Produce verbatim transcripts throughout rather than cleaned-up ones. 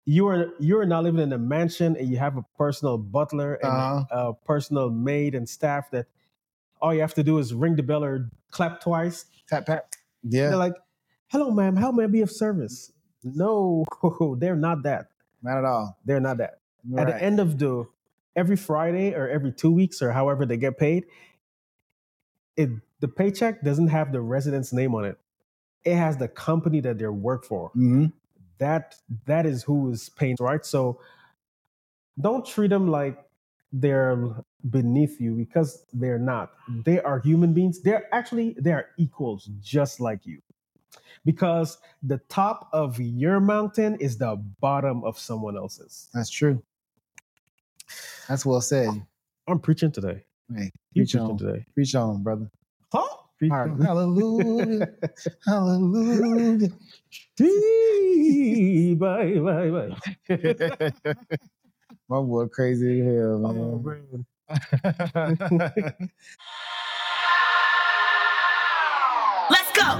you are you are not living in a mansion and you have a personal butler and Uh-huh. a personal maid and staff that all you have to do is ring the bell or clap twice. Tap, tap. Yeah. They're like, "Hello, ma'am. How may I be of service?" No, they're not that. Not at all. They're not that. Right. At the end of the every Friday or every two weeks or however they get paid, it the paycheck doesn't have the resident's name on it. It has the company that they work for. Mm-hmm. That that is who is paying, right? So don't treat them like they're beneath you because they're not. They are human beings. They're actually they are equals just like you. Because the top of your mountain is the bottom of someone else's. That's true. That's well said. I'm preaching today. Hey, You preach preaching on. today. Preach on, brother. Huh? Preach on. Hallelujah. Hallelujah. Bye, bye, bye. My boy crazy as hell, man. Oh, man. Let's go.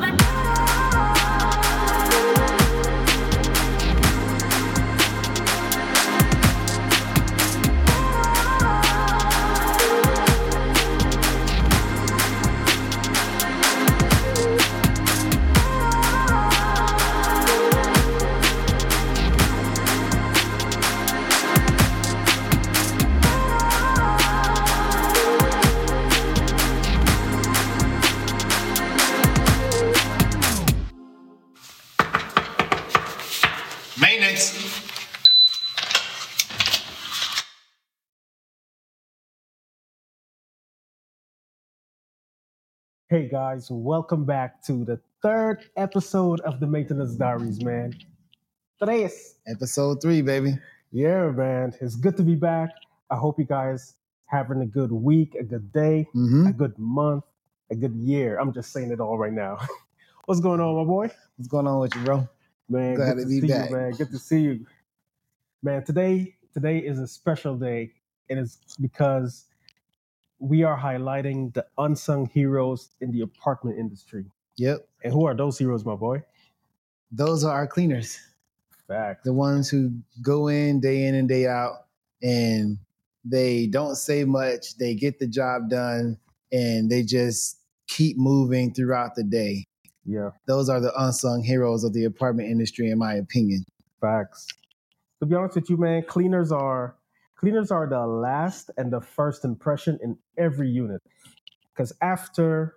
Maintenance. Hey guys, welcome back to the third episode of the Maintenance Diaries, man. Tres. Episode three, baby. Yeah, man. It's good to be back. I hope you guys having a good week, a good day, Mm-hmm. a good month, a good year. I'm just saying it all right now. What's going on, my boy? What's going on with you, bro? Man, Glad good to to be see back. you, man. Good to see you. Man, today today is a special day, and it's because we are highlighting the unsung heroes in the apartment industry. Yep. And who are those heroes, my boy? Those are our cleaners. Fact. The ones who go in day in and day out, and they don't say much. They get the job done, and they just keep moving throughout the day. Yeah, Those are the unsung heroes of the apartment industry, in my opinion. facts. To be honest with you, man, cleaners are cleaners are the last and the first impression in every unit. Because after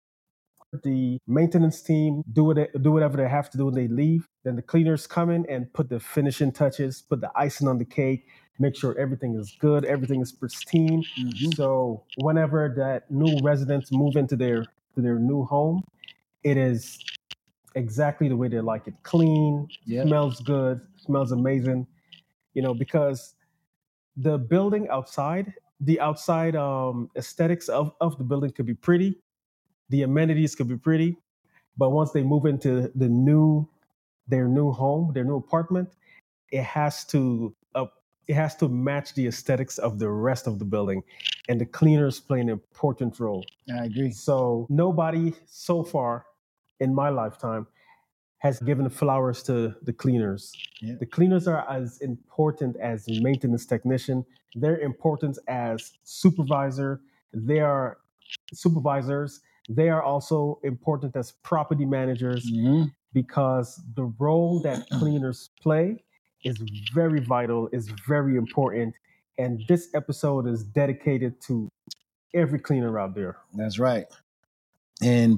the maintenance team do what they, do whatever they have to do and they leave, then the cleaners come in and put the finishing touches, put the icing on the cake, make sure everything is good, everything is pristine. Mm-hmm. So whenever that new residents move into their to their new home, it is exactly the way they like it. Clean, Yep. smells good, smells amazing. You know, because the building outside, the outside um, aesthetics of, of the building could be pretty, the amenities could be pretty, but once they move into the new their new home, their new apartment, it has to uh, it has to match the aesthetics of the rest of the building, and the cleaners play an important role. I agree. So nobody so far in my lifetime has given flowers to the cleaners. Yeah. The cleaners are as important as maintenance technician. They're important as supervisor. They are supervisors. They are also important as property managers Mm-hmm. because the role that cleaners play is very vital, is very important. And this episode is dedicated to every cleaner out there. That's right. And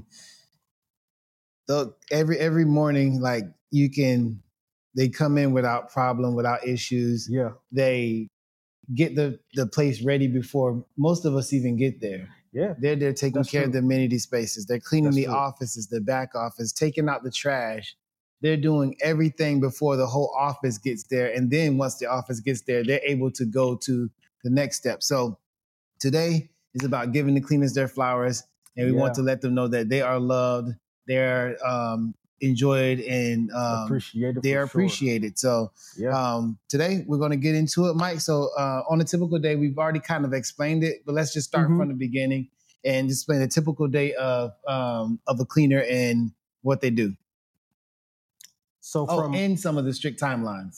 the, every every morning, like you can, they come in without problem, without issues. Yeah. They get the, the place ready before most of us even get there. Yeah. They're there taking That's care true. of the amenity spaces. They're cleaning That's the true. offices, the back office, taking out the trash. They're doing everything before the whole office gets there. And then once the office gets there, they're able to go to the next step. So today is about giving the cleaners their flowers. And we Yeah. want to let them know that they are loved, they're um, enjoyed, and um, Appreciated. they for are sure. appreciated. So Yeah. um, today we're going to get into it, Mike. So uh, on a typical day, we've already kind of explained it, but let's just start Mhm. from the beginning and explain a typical day of um, of a cleaner and what they do. So Oh, from and some of the strict timelines.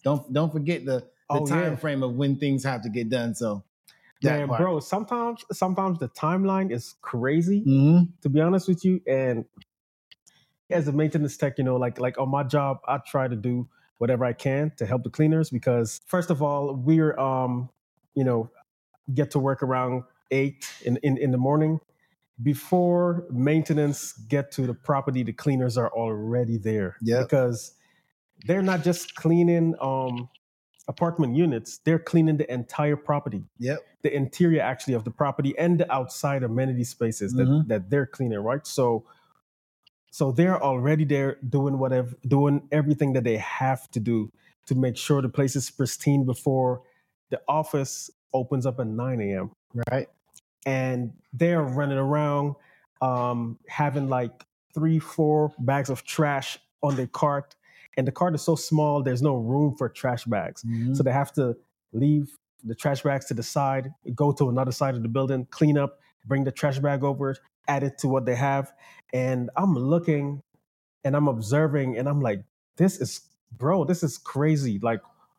Don't don't forget the the Oh, time yeah. frame of when things have to get done. So that Man, part. bro, sometimes sometimes the timeline is crazy, Mhm. to be honest with you. And as a maintenance tech, you know, like like on my job, I try to do whatever I can to help the cleaners because first of all, we're um, you know, get to work around eight in, in, in the morning. Before maintenance get to the property, the cleaners are already there. Yep. Because they're not just cleaning um apartment units, they're cleaning the entire property. Yep. The interior actually of the property and the outside amenity spaces that, Mhm. that they're cleaning, right? So so they're already there doing whatever doing everything that they have to do to make sure the place is pristine before the office opens up at nine a.m. Right. And they're running around um, having like three, four bags of trash on their cart. And the cart is so small, there's no room for trash bags. Mhm. So they have to leave the trash bags to the side, go to another side of the building, clean up, bring the trash bag over, add it to what they have. And I'm looking and I'm observing and I'm like, this is, bro, this is crazy. Like,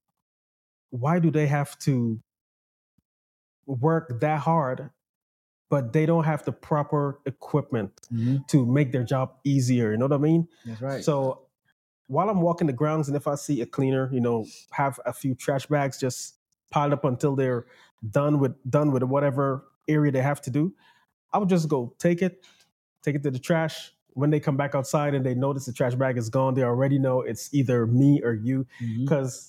why do they have to work that hard but they don't have the proper equipment Mhm. to make their job easier. You know what I mean? That's right. So while I'm walking the grounds and if I see a cleaner, you know, have a few trash bags just piled up until they're done with done with whatever area they have to do, I would just go take it, take it to the trash. When they come back outside and they notice the trash bag is gone, they already know it's either me or you. Mhm. Because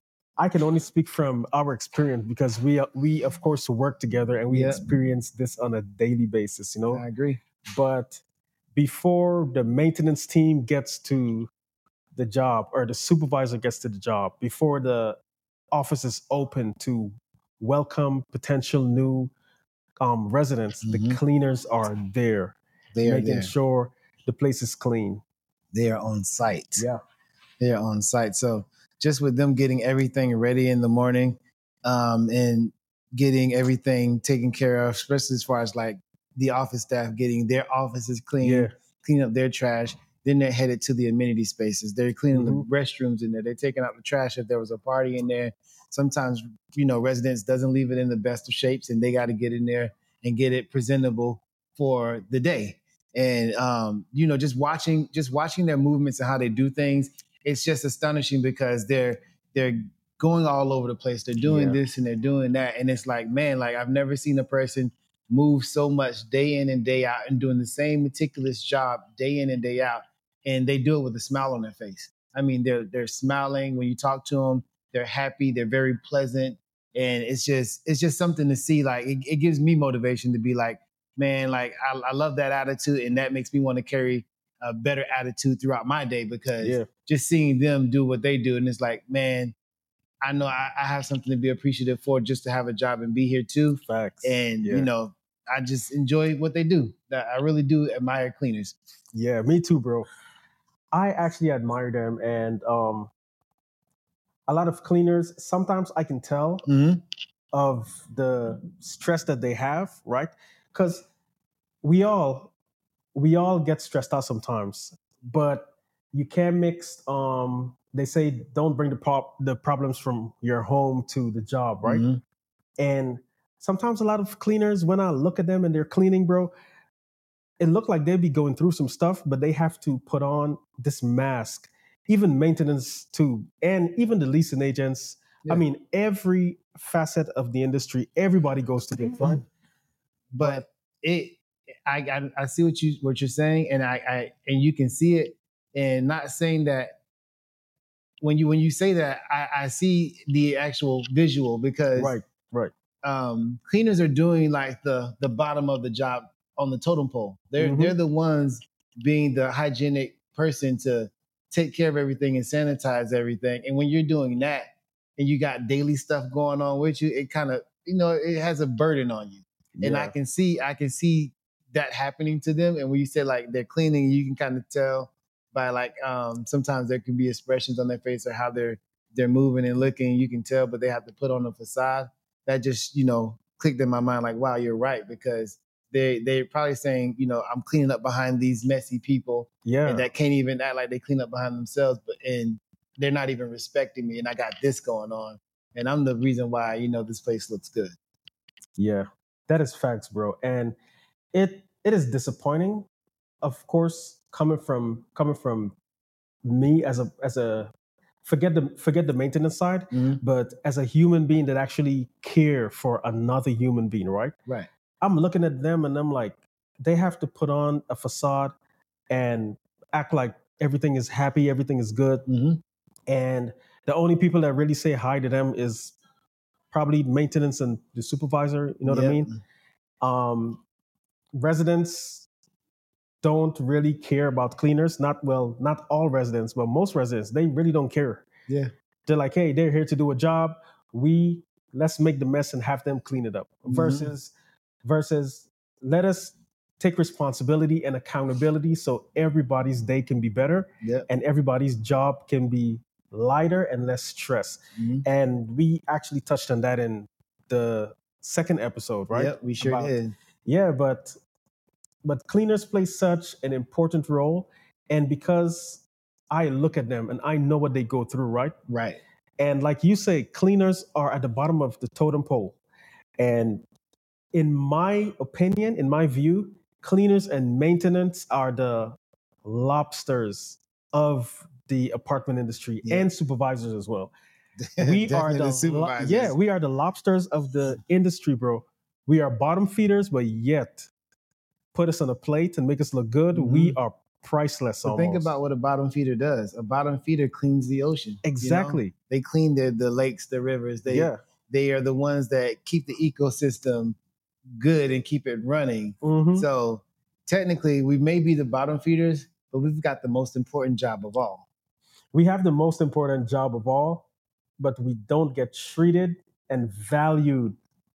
I can only speak from our experience because we we of course work together and we Yeah. experience this on a daily basis, you know. I agree. But before the maintenance team gets to the job or the supervisor gets to the job, before the office is open to welcome potential new um, residents, the Mhm. cleaners are there, They are making there. sure the place is clean. They are on site. Yeah. They're on site. So just with them getting everything ready in the morning, um, and getting everything taken care of, especially as far as like the office staff getting their offices clean, Yeah. clean up their trash. Then they're headed to the amenity spaces. They're cleaning Mhm. the restrooms in there. They're taking out the trash if there was a party in there. Sometimes, you know, residents doesn't leave it in the best of shapes and they got to get in there and get it presentable for the day. And um, you know, just watching just watching their movements and how they do things, it's just astonishing because they're they're going all over the place. They're doing Yeah. this and they're doing that, and it's like, man, like I've never seen a person move so much day in and day out and doing the same meticulous job day in and day out, and they do it with a smile on their face. I mean, they're they're smiling when you talk to them. They're happy. They're very pleasant, and it's just it's just something to see. Like it, it gives me motivation to be like, man, like I, I love that attitude, and that makes me want to carry a better attitude throughout my day because Yeah. just seeing them do what they do, and it's like, man, I know I, I have something to be appreciative for just to have a job and be here too. Facts. And Yeah. you know, I just enjoy what they do. That I really do admire cleaners. Yeah, me too, bro. I actually admire them, and um, a lot of cleaners. Sometimes I can tell Mm-hmm. of the stress that they have, right? Because we all we all get stressed out sometimes, but you can't mix. Um, they say don't bring the pop the problems from your home to the job, right? Mm-hmm. And sometimes a lot of cleaners, when I look at them and they're cleaning, bro, it looked like they'd be going through some stuff, but they have to put on this mask, even maintenance too, and even the leasing agents. Yeah. I mean, every facet of the industry, everybody goes to this, right? But it, I, I, I see what you what you're saying, and I, I, and you can see it, and not saying that when you when you say that, I, I see the actual visual because Right, right. um, cleaners are doing like the the bottom of the job on the totem pole. They're Mhm. they're the ones being the hygienic person to take care of everything and sanitize everything. And when you're doing that and you got daily stuff going on with you, it kind of, you know, it has a burden on you. And I Yeah. can see I can see that happening to them. And when you say like they're cleaning, you can kind of tell by like um sometimes there can be expressions on their face or how they're they're moving and looking. You can tell, but they have to put on a facade. That just, you know, clicked in my mind like, wow, you're right, because they they're probably saying, you know, I'm cleaning up behind these messy people Yeah. and that can't even act like they clean up behind themselves. But and they're not even respecting me, and I got this going on, and I'm the reason why you know this place looks good. Yeah, that is facts, bro. And it it is disappointing, of course, coming from coming from me as a as a forget the forget the maintenance side, Mhm. but as a human being that actually care for another human being, right? Right. I'm looking at them and I'm like, they have to put on a facade and act like everything is happy, everything is good. Mm-hmm. And the only people that really say hi to them is probably maintenance and the supervisor. You know what I mean? Um, residents don't really care about cleaners. Not well, not all residents, but most residents, they really don't care. Yeah. They're like, hey, they're here to do a job. We let's make the mess and have them clean it up. Mhm. Versus, versus, let us take responsibility and accountability so everybody's day can be better Yep. and everybody's job can be lighter and less stress. Mhm. And we actually touched on that in the second episode, right? Yep, we sure About- did. Yeah, but but cleaners play such an important role, and because I look at them and I know what they go through, right? Right. And like you say, cleaners are at the bottom of the totem pole. And in my opinion, in my view, cleaners and maintenance are the lobsters of the apartment industry Yeah. and supervisors as well. We are Definitely the, the lo- supervisors. yeah, we are the lobsters of the industry, bro. We are bottom feeders, but yet put us on a plate and make us look good. Mhm. We are priceless. So almost. think about what a bottom feeder does. A bottom feeder cleans the ocean. you know? Exactly. They clean the, the lakes, the rivers. They yeah. they are the ones that keep the ecosystem good and keep it running. Mhm. So technically, we may be the bottom feeders, but we've got the most important job of all. We have the most important job of all, but we don't get treated and valued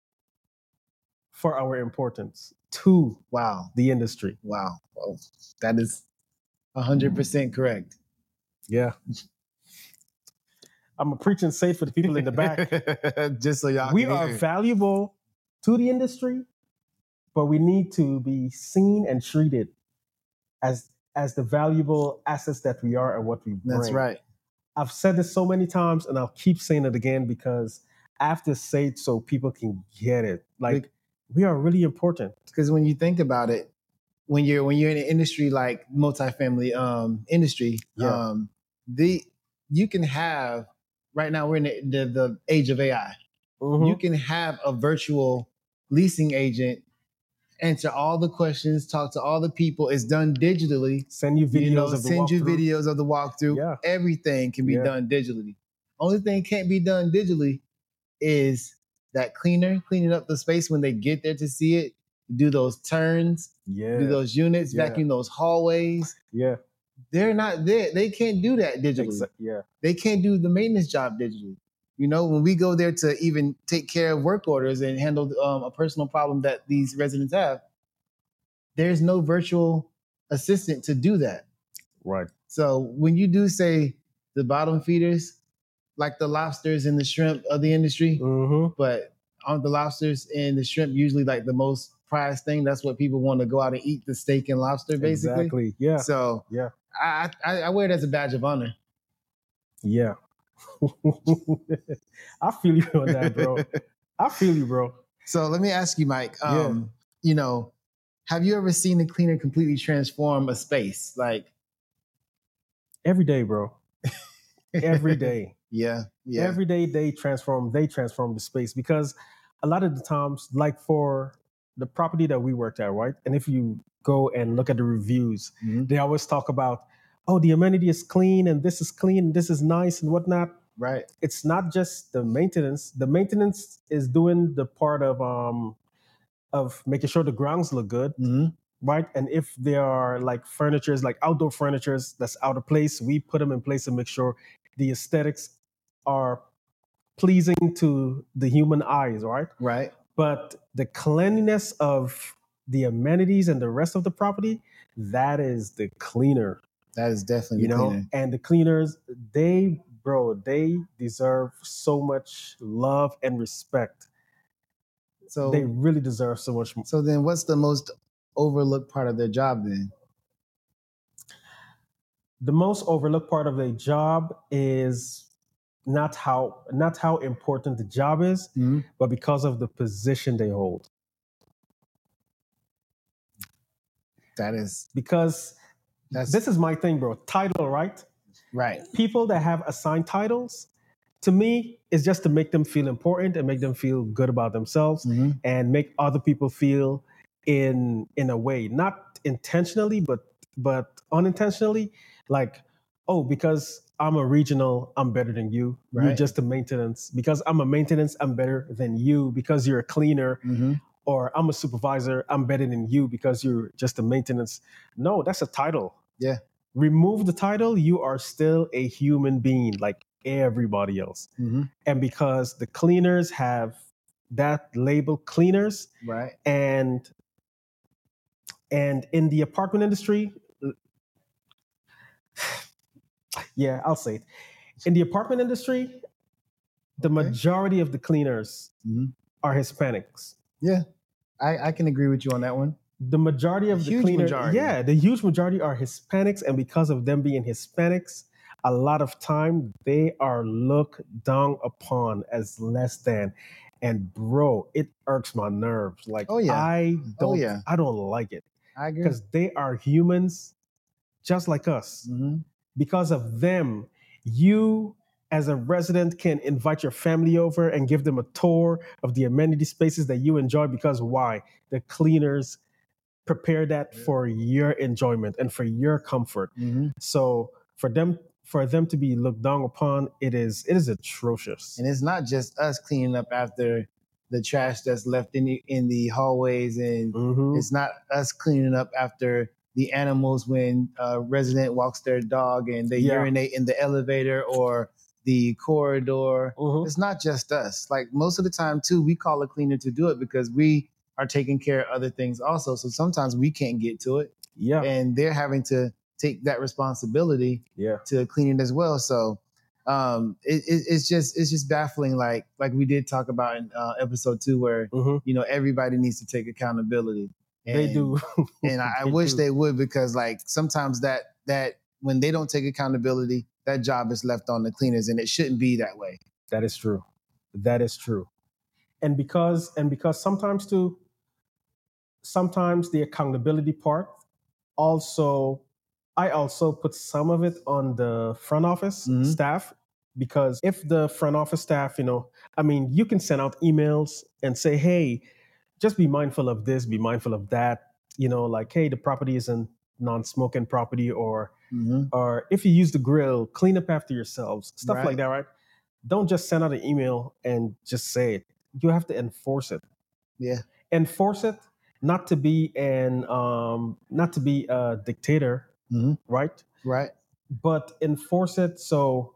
for our importance to Wow. the industry. Wow. Well, that is one hundred percent correct. Yeah. I'm a preaching safe for the people in the back. Just so y'all We can are hear. valuable to the industry, but we need to be seen and treated as as the valuable assets that we are and what we bring. That's right. I've said this so many times and I'll keep saying it again because I have to say it so people can get it. Like Be- we are really important. Because when you think about it, when you're when you're in an industry like multifamily um, industry, Yeah. um, the you can have right now we're in the, the, the age of A I. Mhm. You can have a virtual leasing agent answer all the questions, talk to all the people. It's done digitally. Send you videos you know, of the send you walkthrough. videos of the walkthrough. Yeah. Everything can be Yeah. done digitally. Only thing can't be done digitally is that cleaner cleaning up the space when they get there to see it, do those turns, Yeah. do those units, Yeah. vacuum those hallways. Yeah. They're not there. They can't do that digitally. Exa- yeah. They can't do the maintenance job digitally. You know, when we go there to even take care of work orders and handle um, a personal problem that these residents have, there's no virtual assistant to do that. Right. So when you do say the bottom feeders, like the lobsters and the shrimp of the industry, Mm-hmm. but aren't the lobsters and the shrimp usually like the most prized thing? That's what people want to go out and eat, the steak and lobster, basically. Exactly. Yeah. So Yeah. I, I I wear it as a badge of honor. Yeah. I feel you on that, bro. I feel you, bro. So let me ask you, Mike. Um, You know, have you ever seen a cleaner completely transform a space? Like Every day, bro. Every day. yeah, yeah. Every day they transform, they transform the space because a lot of the times, like for the property that we worked at, right? And if you go and look at the reviews, Mhm. they always talk about, oh, the amenity is clean and this is clean and this is nice and whatnot. Right. It's not just the maintenance. The maintenance is doing the part of um of making sure the grounds look good, Mhm. right? And if there are like furnitures, like outdoor furnitures that's out of place, we put them in place to make sure the aesthetics are pleasing to the human eyes, right? Right. But the cleanliness of the amenities and the rest of the property, that is the cleaner, That is definitely you the know? cleaner. And the cleaners, they, bro, they deserve so much love and respect. So They really deserve so much more. so then, what's the most overlooked part of their job then? the most overlooked part of a job is not how not how important the job is, Mhm. but because of the position they hold. That is Because that's this is my thing, bro. Title, right? right. People that have assigned titles, to me, is just to make them feel important and make them feel good about themselves Mhm. and make other people feel in in a way, not intentionally, but but unintentionally, like, oh, because I'm a regional, I'm better than you. You're Right. just a maintenance. Because I'm a maintenance, I'm better than you. Because you're a cleaner, Mhm. or I'm a supervisor, I'm better than you because you're just a maintenance. No, that's a title. Yeah. Remove the title, you are still a human being like everybody else. Mhm. And because the cleaners have that label, cleaners, Right. and and in the apartment industry, yeah, I'll say it. In the apartment industry, the Okay. majority of the cleaners Mhm. are Hispanics. Yeah. I, I can agree with you on that one. The majority of the Huge cleaner, majority. yeah, the huge majority are Hispanics, and because of them being Hispanics, a lot of time they are looked down upon as less than. And bro, it irks my nerves. Like Oh, yeah. I Oh, don't, yeah. I don't like it I agree. because they are humans just like us. Mhm. Because of them, you as a resident can invite your family over and give them a tour of the amenity spaces that you enjoy. Because why? The cleaners prepare that for your enjoyment and for your comfort. Mhm. So for them for them to be looked down upon, it is it is atrocious. And it's not just us cleaning up after the trash that's left in the in the hallways, and Mhm. it's not us cleaning up after the animals when a resident walks their dog and they Yeah. urinate in the elevator or the corridor. Mhm. It's not just us. Like most of the time too, we call a cleaner to do it because we are taking care of other things also. So sometimes we can't get to it, Yeah. and they're having to take that responsibility Yeah. to clean it as well. So um, it, it, it's just it's just baffling. Like like we did talk about in uh, episode two, where Mhm. you know everybody needs to take accountability. And, They do. and I, I They wish do. they would, because like sometimes that that when they don't take accountability, that job is left on the cleaners, and it shouldn't be that way. That is true. That is true. And because and because sometimes too, sometimes the accountability part also, I also put some of it on the front office Mhm. staff, because if the front office staff, you know, I mean, you can send out emails and say, hey, just be mindful of this, be mindful of that, you know, like, hey, the property is a non-smoking property, or Mhm. or if you use the grill, clean up after yourselves, stuff Right. like that, right? Don't just send out an email and just say it. You have to enforce it. Yeah. Enforce it, not to be an um, not to be a dictator, Mhm. right? Right. But enforce it so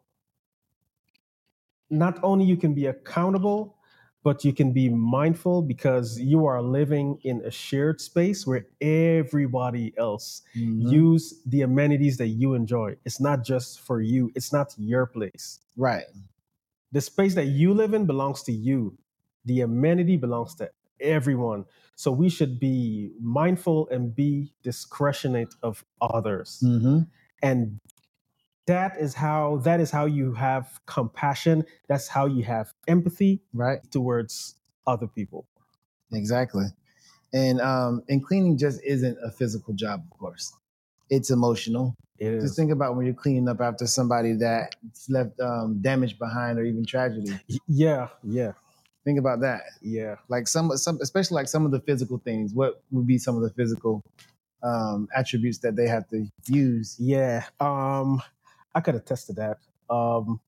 not only you can be accountable, but you can be mindful, because you are living in a shared space where everybody else Mhm. use the amenities that you enjoy. It's not just for you. It's not your place. Right. The space that you live in belongs to you. The amenity belongs to everyone. So we should be mindful and be discretionate of others. Mhm. And that is how that is how you have compassion. That's how you have empathy Right. towards other people. Exactly. And um, and cleaning just isn't a physical job, of course. It's emotional. It Just is. think about when you're cleaning up after somebody that's left um, damage behind, or even tragedy. Y- Yeah, yeah, Think about that. yeah. Like some, some, especially like some of the physical things. What would be some of the physical um, attributes that they have to use? Yeah. Um, I could attest to that. Um,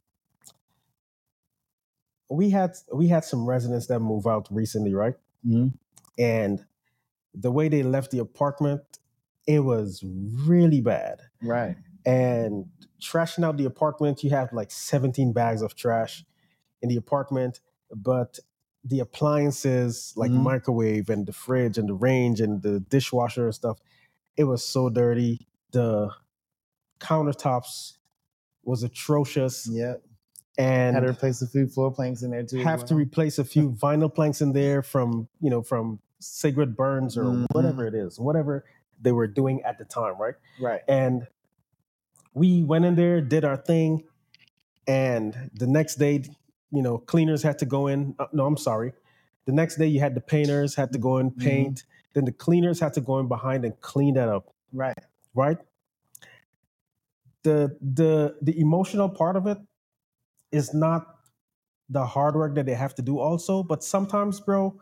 we had we had some residents that moved out recently, right? Mhm. And the way they left the apartment, it was really bad. Right. And trashing out the apartment, you have like seventeen bags of trash in the apartment, but the appliances like Mhm. microwave and the fridge and the range and the dishwasher and stuff, it was so dirty. The countertops was atrocious, Yeah. and Had to replace the food floor planks in there too. as have to well. replace a few vinyl planks in there from, you know, from cigarette burns or Mhm. whatever it is, whatever they were doing at the time, right? Right. And We went in there, did our thing, and the next day, you know, cleaners had to go in. Uh, no, I'm sorry. The next day, you had the painters had to go in paint. Mm-hmm. Then the cleaners had to go in behind and clean that up. Right. Right. The the the emotional part of it is not the hard work that they have to do also, but sometimes, bro,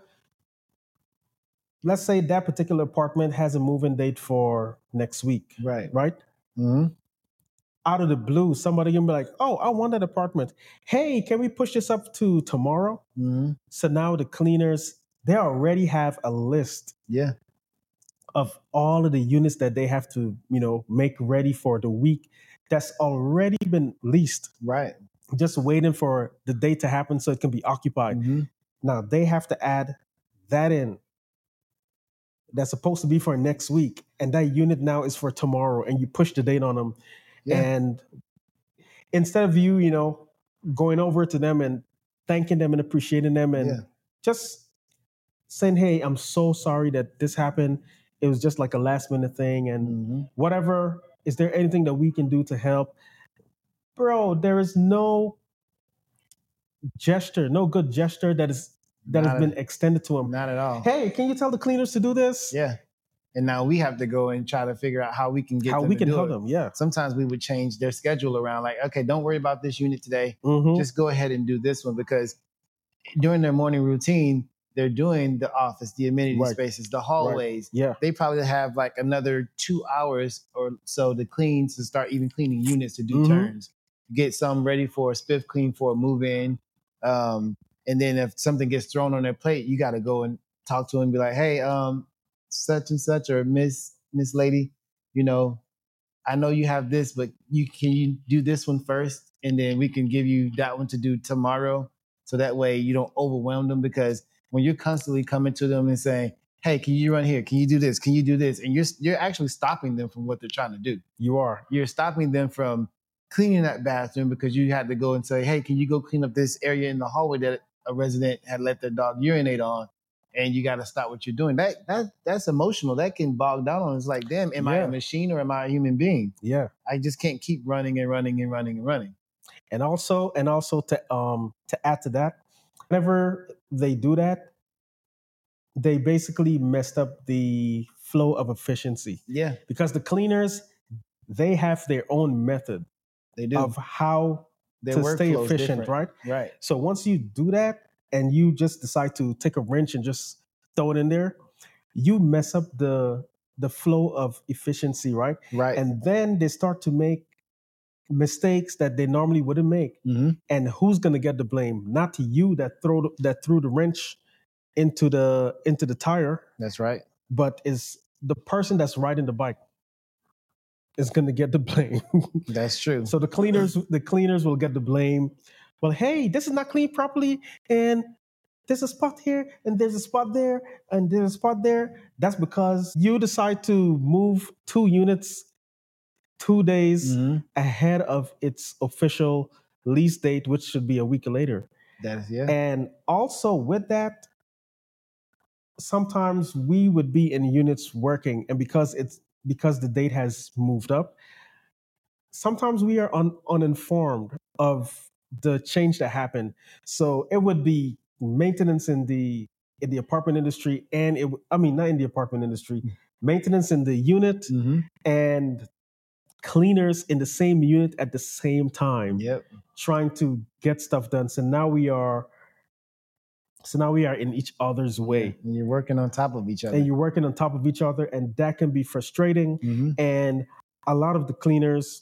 let's say that particular apartment has a move-in date for next week. Right. Right. Mm-hmm. Out of the blue, somebody can be like, oh, I want that apartment. Hey, can we push this up to tomorrow? Mm-hmm. So now the cleaners, they already have a list Yeah. of all of the units that they have to, you know, make ready for the week that's already been leased. Right. Just waiting for the date to happen so it can be occupied. Mm-hmm. Now they have to add that in. That's supposed to be for next week. And that unit now is for tomorrow. And you push the date on them. Yeah. And instead of you, you know, going over to them and thanking them and appreciating them and Yeah. just saying, hey, I'm so sorry that this happened. It was just like a last minute thing and Mm-hmm. whatever. Is there anything that we can do to help? Bro, there is no gesture, no good gesture that is that Not has a- been extended to them. Not at all. Hey, can you tell the cleaners to do this? Yeah. And now we have to go and try to figure out how we can get How them we to can do help it. them, yeah. Sometimes we would change their schedule around, like, okay, don't worry about this unit today. Mhm. Just go ahead and do this one, because during their morning routine, they're doing the office, the amenity Right. spaces, the hallways. Yeah. They probably have like another two hours or so to clean, to start even cleaning units, to do Mhm. turns, get some ready for a spiff clean for a move in. Um, and then if something gets thrown on their plate, you got to go and talk to them and be like, hey, um, such and such, or Miss Miss Lady, you know, I know you have this, but you can you do this one first, and then we can give you that one to do tomorrow. So that way you don't overwhelm them, because when you're constantly coming to them and saying, hey, can you run here? Can you do this? Can you do this? And you're you're actually stopping them from what they're trying to do. You are. You're stopping them from cleaning that bathroom because you had to go and say, hey, can you go clean up this area in the hallway that a resident had let their dog urinate on? And you got to stop what you're doing. That that that's emotional. That can bog down on. It's like, damn, am I Yeah. a machine or am I a human being? Yeah. I just can't keep running and running and running and running. And also, and also to um to add to that, whenever they do that, they basically messed up the flow of efficiency. Yeah, Because the cleaners, they have their own method they do. of how Their to stay workflow's efficient, different. right? Right. So once you do that and you just decide to take a wrench and just throw it in there, you mess up the the flow of efficiency, right? Right. And then they start to make mistakes that they normally wouldn't make. Mm-hmm. And who's going to get the blame? Not to you that throw the, that threw the wrench into the into the tire, That's right. but is the person that's riding the bike is going to get the blame. That's true. So the cleaners the cleaners will get the blame. Well, hey, this is not cleaned properly, and there's a spot here, and there's a spot there, and there's a spot there. That's because you decide to move two units two days mm-hmm. ahead of its official lease date, which should be a week later. That is, yeah. And also with that, sometimes we would be in units working, and because it's because the date has moved up, sometimes we are un, uninformed of the change that happened. So it would be maintenance in the in the apartment industry, and it I mean not in the apartment industry, maintenance in the unit, mm-hmm. and cleaners in the same unit at the same time, Yep. trying to get stuff done. So now we are so now we are in each other's way. Yeah. And you're working on top of each other. And you're working on top of each other, and that can be frustrating. mm-hmm. And a lot of the cleaners,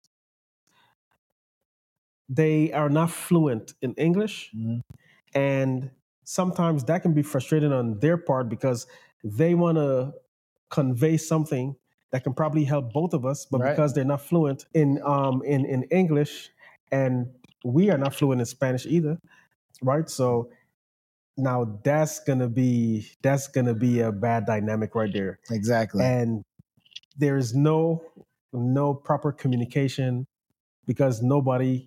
they are not fluent in English. Mm-hmm. And sometimes that can be frustrating on their part because they want to convey something that can probably help both of us, but Right. because they're not fluent in um in, in English, and we are not fluent in Spanish either, right? So now that's gonna be that's gonna be a bad dynamic right there. Exactly. And there is no no proper communication because nobody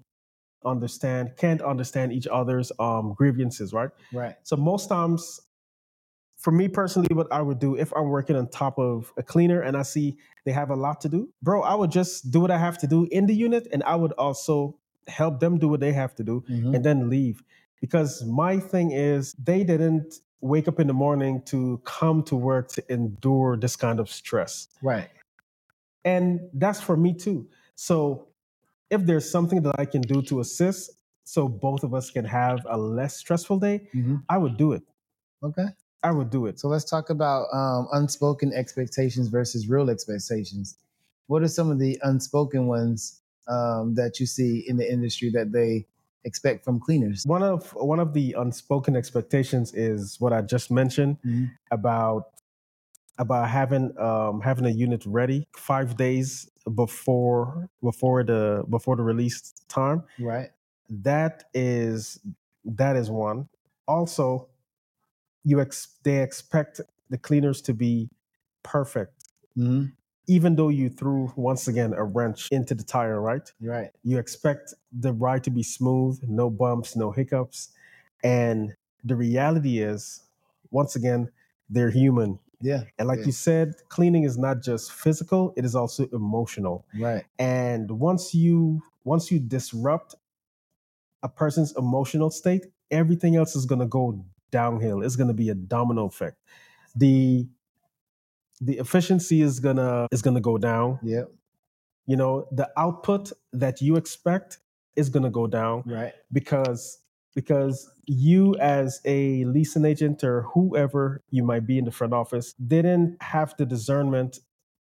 understand can't understand each other's um grievances, right? Right. So most times for me personally, what I would do if I'm working on top of a cleaner and I see they have a lot to do, bro, I would just do what I have to do in the unit, and I would also help them do what they have to do Mhm. and then leave. Because my thing is, they didn't wake up in the morning to come to work to endure this kind of stress. Right. And that's for me too. So if there's something that I can do to assist so both of us can have a less stressful day, Mhm. I would do it. Okay. I would do it. So let's talk about um, unspoken expectations versus real expectations. What are some of the unspoken ones um, that you see in the industry that they expect from cleaners? One of one of the unspoken expectations is what I just mentioned Mhm. about about having um, having a unit ready five days before before the before the release time. Right. That is that is one. Also, you ex- they expect the cleaners to be perfect, Mhm. even though you threw once again a wrench into the tire, right? Right. You expect the ride to be smooth, no bumps, no hiccups. And the reality is, once again, they're human. Yeah. And like Yeah. you said, cleaning is not just physical, it is also emotional. Right. And once you once you disrupt a person's emotional state, everything else is going to go downhill. It's going to be a domino effect. The the efficiency is going to is going to go down. Yep. You know, the output that you expect is going to go down Right. because because you as a leasing agent or whoever you might be in the front office didn't have the discernment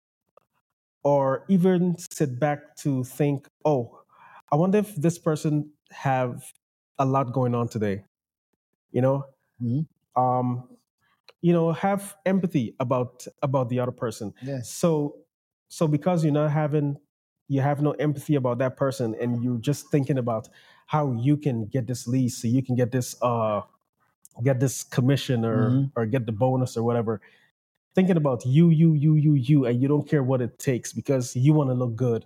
or even sit back to think, oh, I wonder if this person have a lot going on today. You know, Mhm. um, you know, have empathy about about the other person. Yeah. So so because you're not having you have no empathy about that person and you're just thinking about how you can get this lease, so you can get this uh get this commission or Mhm. or get the bonus or whatever. Thinking about you, you, you, you, you, and you don't care what it takes because you want to look good.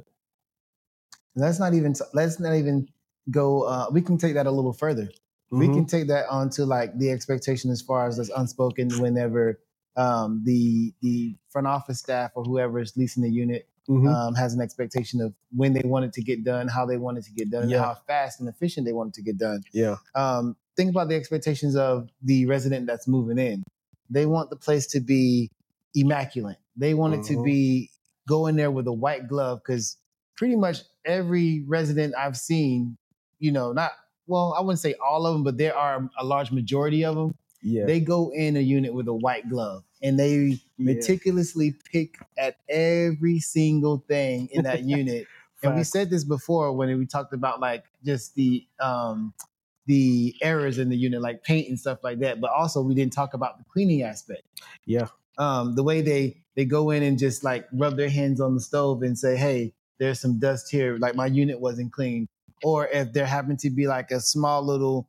Let's not even let's not even go. Uh, we can take that a little further. We Mm-hmm. can take that onto like the expectation as far as that's unspoken whenever um, the the front office staff or whoever is leasing the unit Mm-hmm. um, has an expectation of when they want it to get done, how they want it to get done, Yeah. and how fast and efficient they want it to get done. Yeah. Um, think about the expectations of the resident that's moving in. They want the place to be immaculate. They want it to Mhm. be go in there with a white glove because pretty much every resident I've seen, you know, not well, I wouldn't say all of them, but there are a large majority of them. Yeah. They go in a unit with a white glove and they Yeah. meticulously pick at every single thing in that unit. And we Facts. said this before when we talked about like just the um the errors in the unit, like paint and stuff like that. But also we didn't talk about the cleaning aspect. Yeah. Um, the way they they go in and just like rub their hands on the stove and say, "Hey, there's some dust here. Like my unit wasn't clean." Or if there happened to be like a small little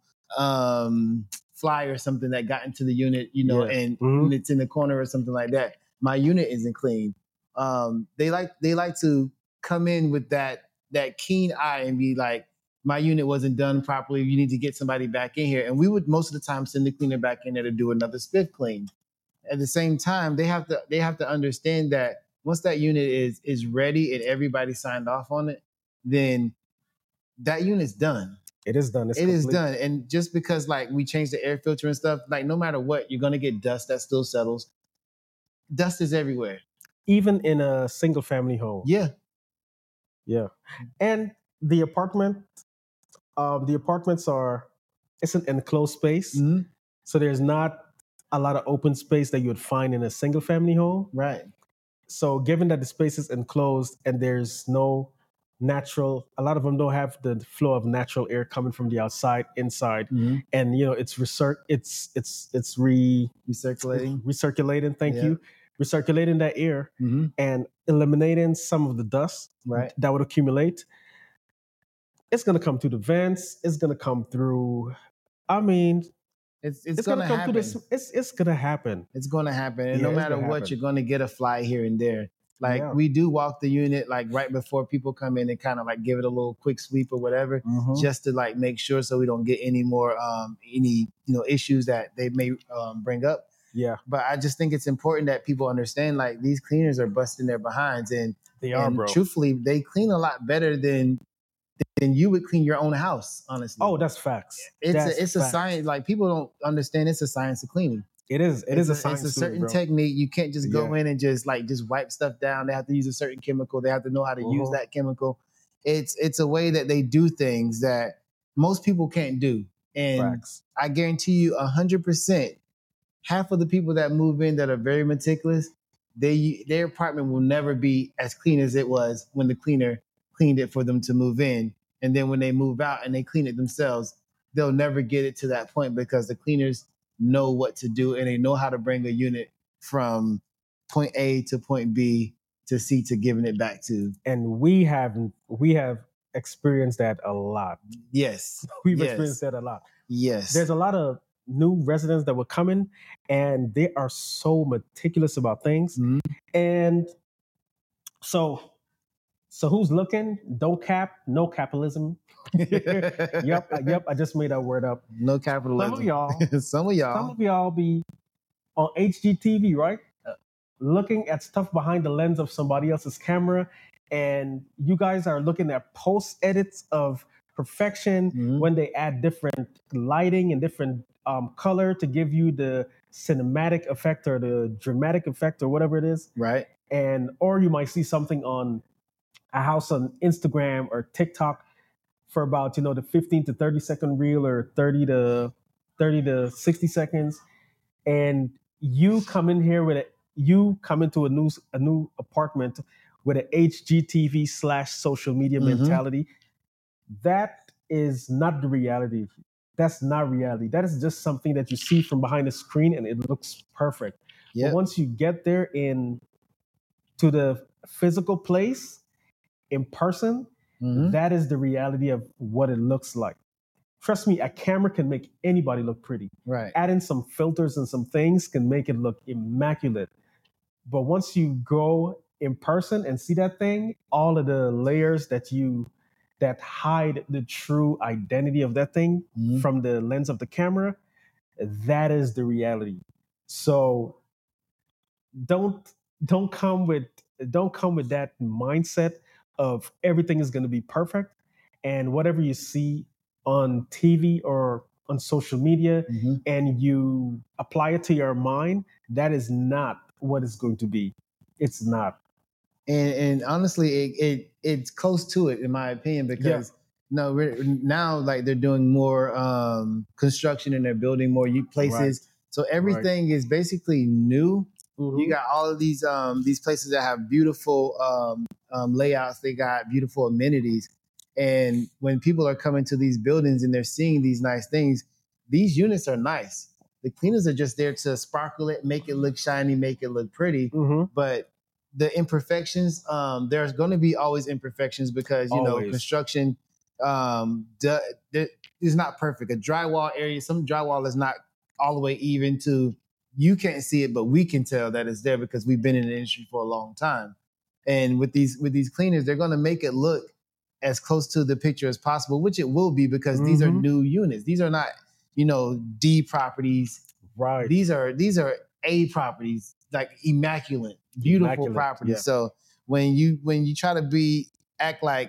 um, fly or something that got into the unit, you know, Yeah. and, Mhm. and it's in the corner or something like that, my unit isn't clean. Um, they like they like to come in with that that keen eye and be like, my unit wasn't done properly. You need to get somebody back in here. And we would most of the time send the cleaner back in there to do another spiff clean. At the same time, they have to they have to understand that once that unit is is ready and everybody signed off on it, then that unit's done. It is done. It's It is complete. done. And just because like we changed the air filter and stuff, like no matter what, you're gonna get dust that still settles. Dust is everywhere. Even in a single family home. Yeah. Yeah. And the apartment, um, the apartments are it's an enclosed space. Mhm. So there's not a lot of open space that you would find in a single family home. Right. So given that the space is enclosed and there's no natural, a lot of them don't have the flow of natural air coming from the outside inside, Mhm. and you know it's recir- it's it's it's re Recirculating. recirculating. Thank Yeah. you, recirculating that air Mhm. and eliminating some of the dust Right. that would accumulate. It's gonna come through the vents. It's gonna come through. I mean, It's it's, it's gonna, gonna come happen. through this. It's it's gonna happen. It's going to happen. And Yeah, no it's matter gonna what, happen. you're going to get a fly here and there. Like Yeah. we do walk the unit like right before people come in and kind of like give it a little quick sweep or whatever, Mhm. just to like make sure so we don't get any more um any you know issues that they may um, bring up. Yeah, But I just think it's important that people understand, like, these cleaners are busting their behinds, and they are, and bro. truthfully, they clean a lot better than than you would clean your own house. Honestly, Oh, that's facts. it's That's a it's a facts. science. Like, people don't understand, it's a science of cleaning. It is. It it's is a, a, science it's a to it, certain bro. technique. You can't just go Yeah. in and just like just wipe stuff down. They have to use a certain chemical. They have to know how to use Uh-huh. that chemical. It's it's a way that they do things that most people can't do. And Facts. I guarantee you, a hundred percent, half of the people that move in that are very meticulous, they their apartment will never be as clean as it was when the cleaner cleaned it for them to move in. And then when they move out and they clean it themselves, they'll never get it to that point because the cleaners know what to do and they know how to bring a unit from point A to point B to C to giving it back to. And we have we have experienced that a lot. Yes. We've yes. experienced that a lot. Yes. There's a lot of new residents that will come in and they are so meticulous about things. Mhm. And so so who's looking? Don't cap, no capitalism. yep, uh, yep, I just made that word up. No capitalism. Some of y'all, some of y'all, some of y'all be on H G T V, right? Uh, looking at stuff behind the lens of somebody else's camera, and you guys are looking at post edits of perfection Mhm. when they add different lighting and different um, color to give you the cinematic effect or the dramatic effect or whatever it is. Right. And or you might see something on a house on Instagram or TikTok for about, you know, the fifteen to thirty second reel or thirty to thirty to sixty seconds. And you come in here with a, you come into a new, a new apartment with an H G T V slash social media Mhm. mentality. That is not the reality. That's not reality. That is just something that you see from behind the screen and it looks perfect. Yep. But once you get there in to the physical place in person, Mhm. that is the reality of what it looks like. Trust me, a camera can make anybody look pretty. Right. Adding some filters and some things can make it look immaculate. But once you go in person and see that thing, all of the layers that you that hide the true identity of that thing Mhm. from the lens of the camera, that is the reality. So don't don't come with don't come with that mindset of everything is going to be perfect and whatever you see on T V or on social media Mhm. and you apply it to your mind, that is not what it's going to be. It's not. And and honestly, it, it it's close to it in my opinion because no, we're, now like they're doing more um, construction and they're building more u- places. So everything is basically new. Mhm. You got all of these um, these places that have beautiful um, um, layouts. They got beautiful amenities. And when people are coming to these buildings and they're seeing these nice things, these units are nice. The cleaners are just there to sparkle it, make it look shiny, make it look pretty. Mhm. But the imperfections, um, there's going to be always imperfections because you know Always. construction um, d- d- is not perfect. A drywall area, some drywall is not all the way even to you can't see it, but we can tell that it's there because we've been in the industry for a long time. And with these with these cleaners, they're going to make it look as close to the picture as possible, which it will be because these are Mhm. new units. These are not, you know, D properties. Right. These are these are A properties, like immaculate, beautiful Immaculate, properties. yeah. So when you when you try to be act like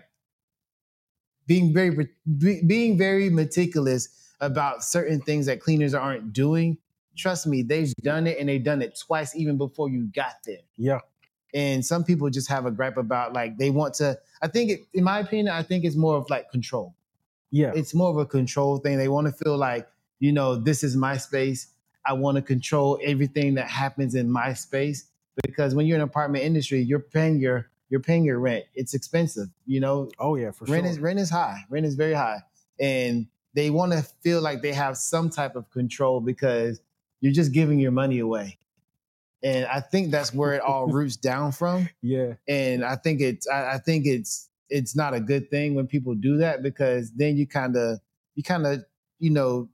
being very be, being very meticulous about certain things that cleaners aren't doing, trust me, they've done it and they've done it twice even before you got there. Yeah. And some people just have a gripe about like they want to. I think, it, in my opinion, I think it's more of like control. Yeah. It's more of a control thing. They want to feel like, you know, this is my space. I want to control everything that happens in my space because when you're in the apartment industry, you're paying your you're paying your rent. It's expensive, you know. Oh yeah, for rent sure. is rent is high. Rent is very high, and they want to feel like they have some type of control because you're just giving your money away. And I think that's where it all roots down from. Yeah. And I think it's I, I think it's it's not a good thing when people do that because then you kind of you kind of you know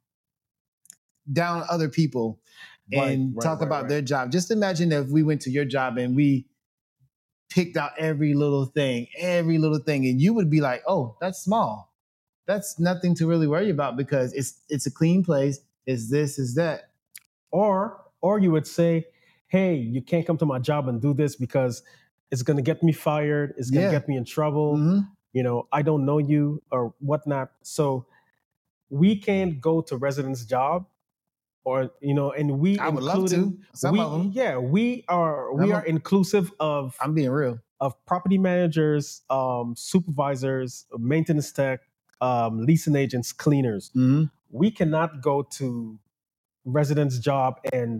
down other people Right, and right, talk right, about right. their job. Just imagine if we went to your job and we picked out every little thing, every little thing, and you would be like, "Oh, that's small. That's nothing to really worry about because it's it's a clean place. It's this, is that." Or or you would say, hey, you can't come to my job and do this because it's going to get me fired, it's going to Yeah. get me in trouble, hmm you know, I don't know you or whatnot. So we can't go to residents' job, or you know, and we I would love including to. Some we of them. yeah we are we I'm a- are inclusive of I'm being real. of property managers, um, supervisors, maintenance tech, um, leasing agents, cleaners. hmm We cannot go to residents' job and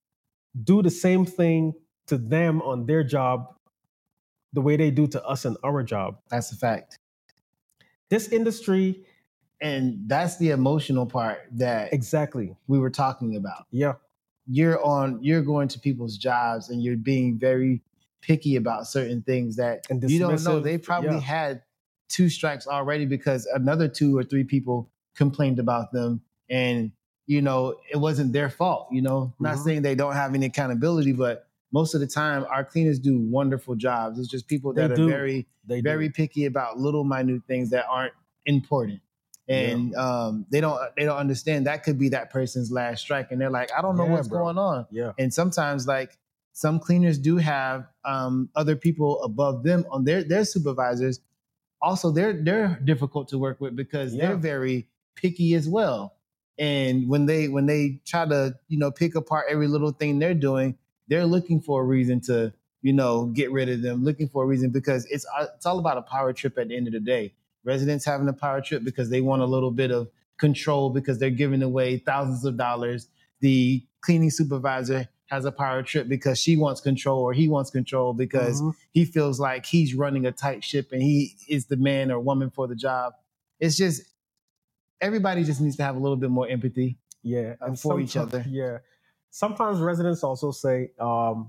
do the same thing to them on their job the way they do to us in our job. That's a fact. This industry, And that's the emotional part that exactly. we were talking about. Yeah, You're on, you're going to people's jobs and you're being very picky about certain things that And you don't know. dismissive, They probably yeah. had two strikes already because another two or three people complained about them. And, you know, it wasn't their fault, you know, not Mhm. saying they don't have any accountability, but most of the time our cleaners do wonderful jobs. It's just people They that are do. very, They very do. picky about little minute things that aren't important. And um, they don't they don't understand that could be that person's last strike, and they're like, I don't know Yeah, what's bro. going on. Yeah. And sometimes, like some cleaners do have um, other people above them on their their supervisors. Also, they're they're difficult to work with because Yeah. they're very picky as well. And when they when they try to you know pick apart every little thing they're doing, they're looking for a reason to you know get rid of them, looking for a reason because it's uh, it's all about a power trip at the end of the day. Residents having a power trip because they want a little bit of control because they're giving away thousands of dollars. The cleaning supervisor has a power trip because she wants control or he wants control because Mhm. he feels like he's running a tight ship and he is the man or woman for the job. It's just everybody just needs to have a little bit more empathy Yeah. uh, And for each someti- other. Yeah. Sometimes residents also say, um,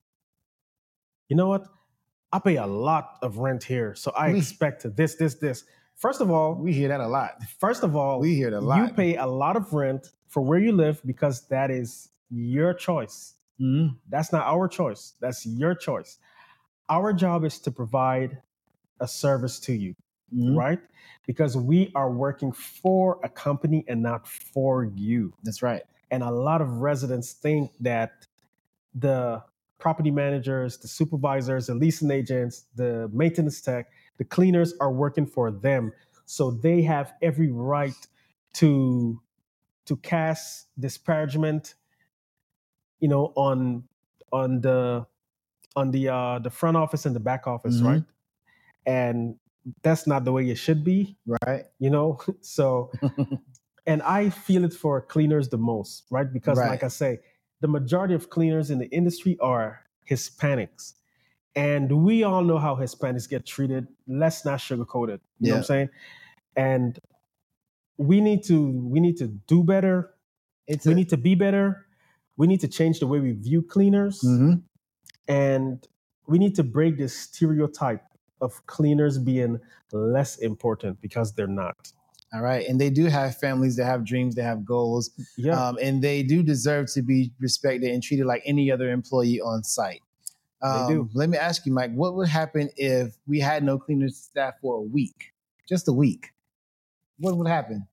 you know what? I pay a lot of rent here, so I We- expect this, this, this. First of all, We hear that a lot. first of all, We hear it a you lot. pay a lot of rent for where you live because that is your choice. Mhm. That's not our choice. That's your choice. Our job is to provide a service to you, Mhm. right? Because we are working for a company and not for you. That's right. And a lot of residents think that the property managers, the supervisors, the leasing agents, the maintenance tech, the cleaners are working for them. So they have every right to to cast disparagement, you know, on on the on the uh the front office and the back office, Mhm. right? And that's not the way it should be, Right. you know. So and I feel it for cleaners the most, right? Because Right. like I say, the majority of cleaners in the industry are Hispanics. And we all know how Hispanics get treated. Let's not sugarcoat it. You know what I'm Yeah. saying? And we need to we need to do better. It's We a, need to be better. We need to change the way we view cleaners. Mhm. And we need to break this stereotype of cleaners being less important because they're not. All right. And they do have families that have dreams, they have goals, Yeah. um, and they do deserve to be respected and treated like any other employee on site. Um, do. Let me ask you, Mike, what would happen if we had no cleaner staff for a week? Just a week. What would happen?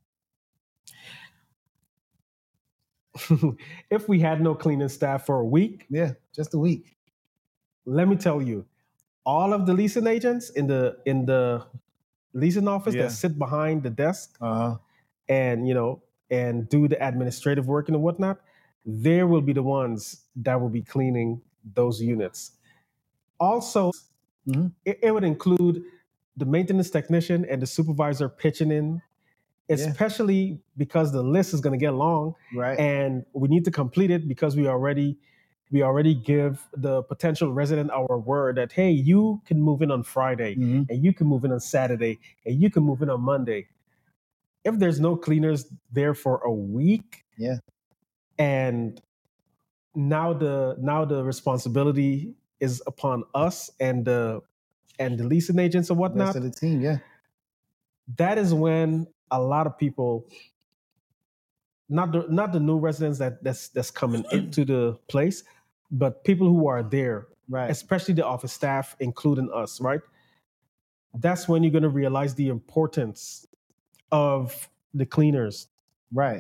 If we had no cleaning staff for a week, Yeah, just a week. let me tell you, all of the leasing agents in the in the leasing office Yeah. that sit behind the desk Uh-huh. and you know and do the administrative work and whatnot, they will be the ones that will be cleaning those units. Also, Mhm. it, it would include the maintenance technician and the supervisor pitching in, Yeah. especially because the list is going to get long Right. and we need to complete it because we already we already give the potential resident our word that hey, you can move in on Friday Mhm. and you can move in on Saturday and you can move in on Monday. If there's no cleaners there for a week, Yeah. and now the now the responsibility is upon us and the and the leasing agents and The whatnot, rest of the team, yeah. that is when a lot of people, not the not the new residents that that's that's coming into the place, but people who are there, Right. especially the office staff, including us, right? That's when you're going to realize the importance of the cleaners. Right.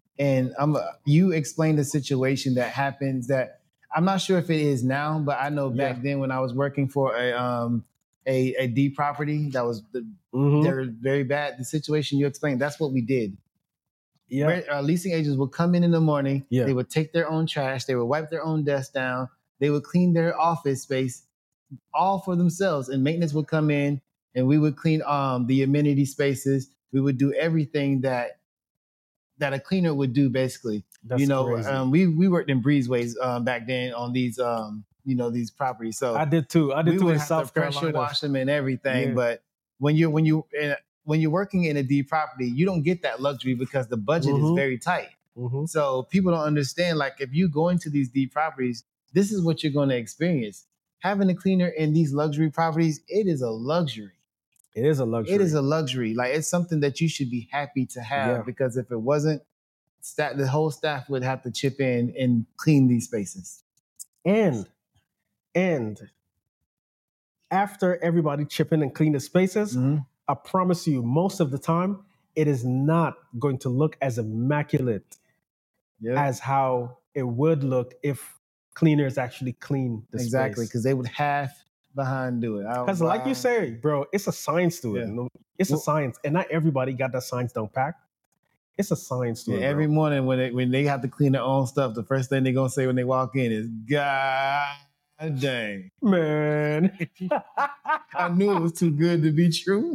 And I'm you explained the situation that happens that I'm not sure if it is now, but I know back Yeah. then when I was working for a um a, a D property that was the, Mhm. they were very bad. The situation you explained, that's what we did. Yeah. Re- uh, leasing agents would come in in the morning. Yeah. They would take their own trash. They would wipe their own desk down. They would clean their office space all for themselves. And maintenance would come in and we would clean um, the amenity spaces. We would do everything that that a cleaner would do, basically. That's you know, crazy. um, we we worked in breezeways um, back then on these um, you know these properties. So I did too. I did we too would in have South to pressure Carolina. wash them and everything. Yeah. But when you're when you in, when you're working in a D property, you don't get that luxury because the budget is Mhm. very tight. Mhm. So people don't understand. Like if you go into these D properties, this is what you're going to experience. Having a cleaner in these luxury properties, it is a luxury. It is a luxury. It is a luxury. Like it's something that you should be happy to have Yeah. because if it wasn't, sta- the whole staff would have to chip in and clean these spaces. And and after everybody chip in and clean the spaces, Mhm. I promise you, most of the time, it is not going to look as immaculate Yeah, as how it would look if cleaners actually clean the exactly. space. Because they would half behind do it. I- Because, like you wow. say, bro, it's a science to it. Yeah. You know? It's a Well- science, and not everybody got that science down packed. It's a science to Yeah, it. every bro. morning when they when they have to clean their own stuff, the first thing they're gonna say when they walk in is "God dang." Man. I knew it was too good to be true.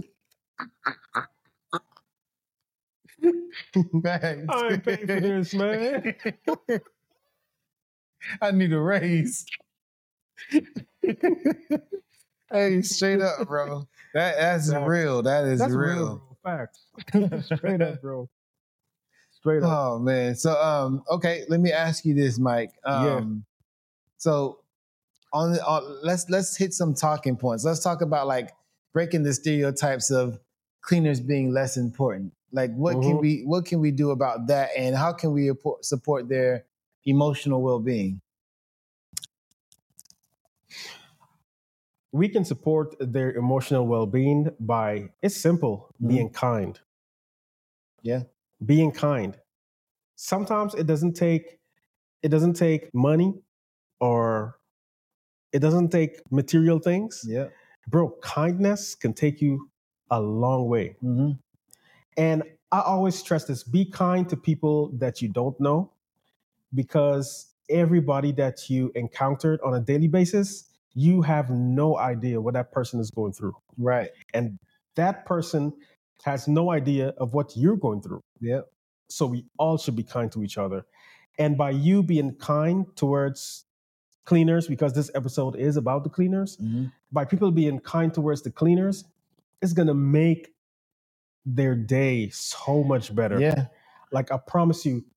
Thanks. I ain't paying for this, man. I need a raise. Hey, straight up, bro. That that's Facts. real. That is That's real. real, bro. Facts. Straight up, bro. Straight up. Oh man. So um, okay, let me ask you this, Mike. Um, so on, the, on let's let's hit some talking points. Let's talk about like breaking the stereotypes of cleaners being less important. Like what can Mhm. we what can we do about that, and how can we appro- support their emotional well being? We can support their emotional well-being by, it's simple, Mhm. being kind. Yeah. Being kind. Sometimes it doesn't take it doesn't take money or it doesn't take material things. Yeah. Bro, kindness can take you a long way. Mm-hmm. And I always stress this, be kind to people that you don't know, because everybody that you encountered on a daily basis, you have no idea what that person is going through. Right. And that person has no idea of what you're going through. Yeah. So we all should be kind to each other. And by you being kind towards cleaners, because this episode is about the cleaners, Mm-hmm. by people being kind towards the cleaners, it's going to make their day so much better. Yeah. Like I promise you,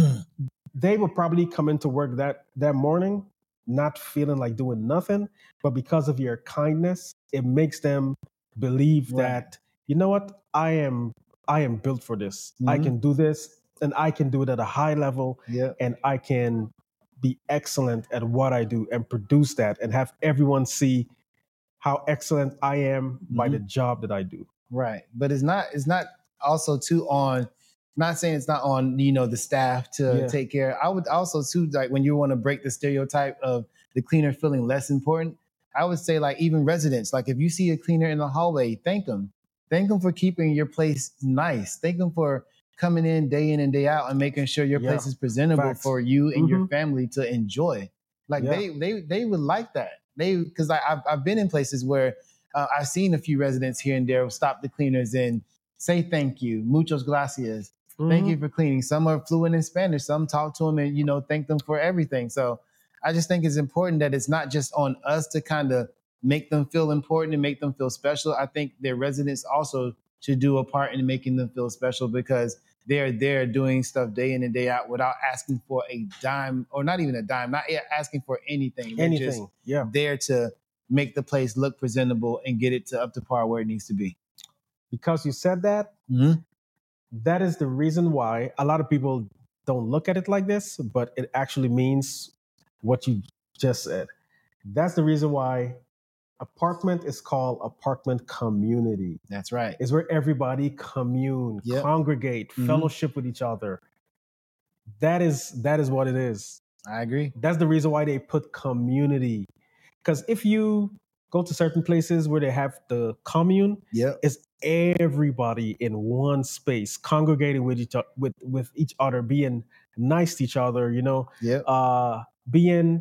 they will probably come into work that that morning not feeling like doing nothing, but because of your kindness, it makes them believe Right. that, you know what, I am I am built for this. I Mhm. can do this, and I can do it at a high level, Yeah. and I can be excellent at what I do and produce that and have everyone see how excellent I am by Mhm. the job that I do. Right. But it's not it's not also too on not saying it's not on, you know, the staff to Yeah. take care. I would also too like when you want to break the stereotype of the cleaner feeling less important, I would say like even residents, like if you see a cleaner in the hallway, thank them. Thank them for keeping your place nice. Thank them for coming in day in and day out and making sure your Yeah. place is presentable Facts. for you and your Mhm. family to enjoy. Like Yeah. they they they would like that. They because I I've, I've been in places where uh, I've seen a few residents here and there stop the cleaners and say thank you, muchos gracias, thank Mhm. you for cleaning. Some are fluent in Spanish. Some talk to them and you know thank them for everything. So I just think it's important that it's not just on us to kind of make them feel important and make them feel special. I think their residents also should do a part in making them feel special because they're there doing stuff day in and day out without asking for a dime or not even a dime, not asking for anything. They're just Anything. Yeah. there to make the place look presentable and get it to up to par where it needs to be. Because you said that, Mhm. that is the reason why a lot of people don't look at it like this, but it actually means what you just said. That's the reason why apartment is called apartment community. That's right. It's where everybody commune, Yep. congregate, Mhm. fellowship with each other. That is that is what it is. I agree. That's the reason why they put community. Because if you go to certain places where they have the commune, Yep. it's everybody in one space, congregating with each o- with with each other, being nice to each other. You know, Yep. uh, being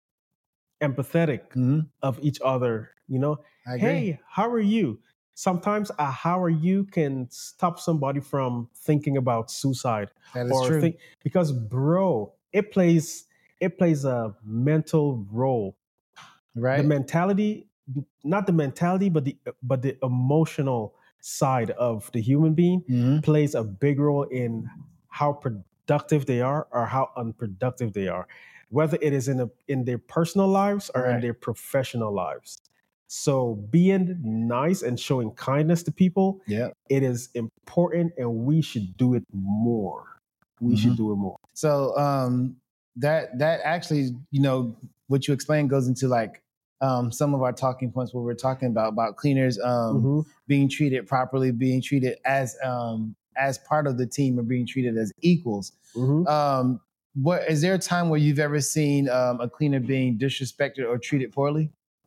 empathetic hmm of each other. You know, I agree. hey, how are you? Sometimes a how are you can stop somebody from thinking about suicide That is or true. think because bro, it plays it plays a mental role. Right. The mentality, not the mentality, but the but the emotional side of the human being hmm plays a big role in how productive they are or how unproductive they are, whether it is in a, in their personal lives or in Right. their professional lives. So being nice and showing kindness to people, Yep. it is important, and we should do it more. We should Mhm. do it more. So um, that that actually, you know, what you explained goes into like um, some of our talking points where we're talking about about cleaners um, Mhm. being treated properly, being treated as um, as part of the team, or being treated as equals. Mhm. Um, what is there a time where you've ever seen um, a cleaner being disrespected or treated poorly?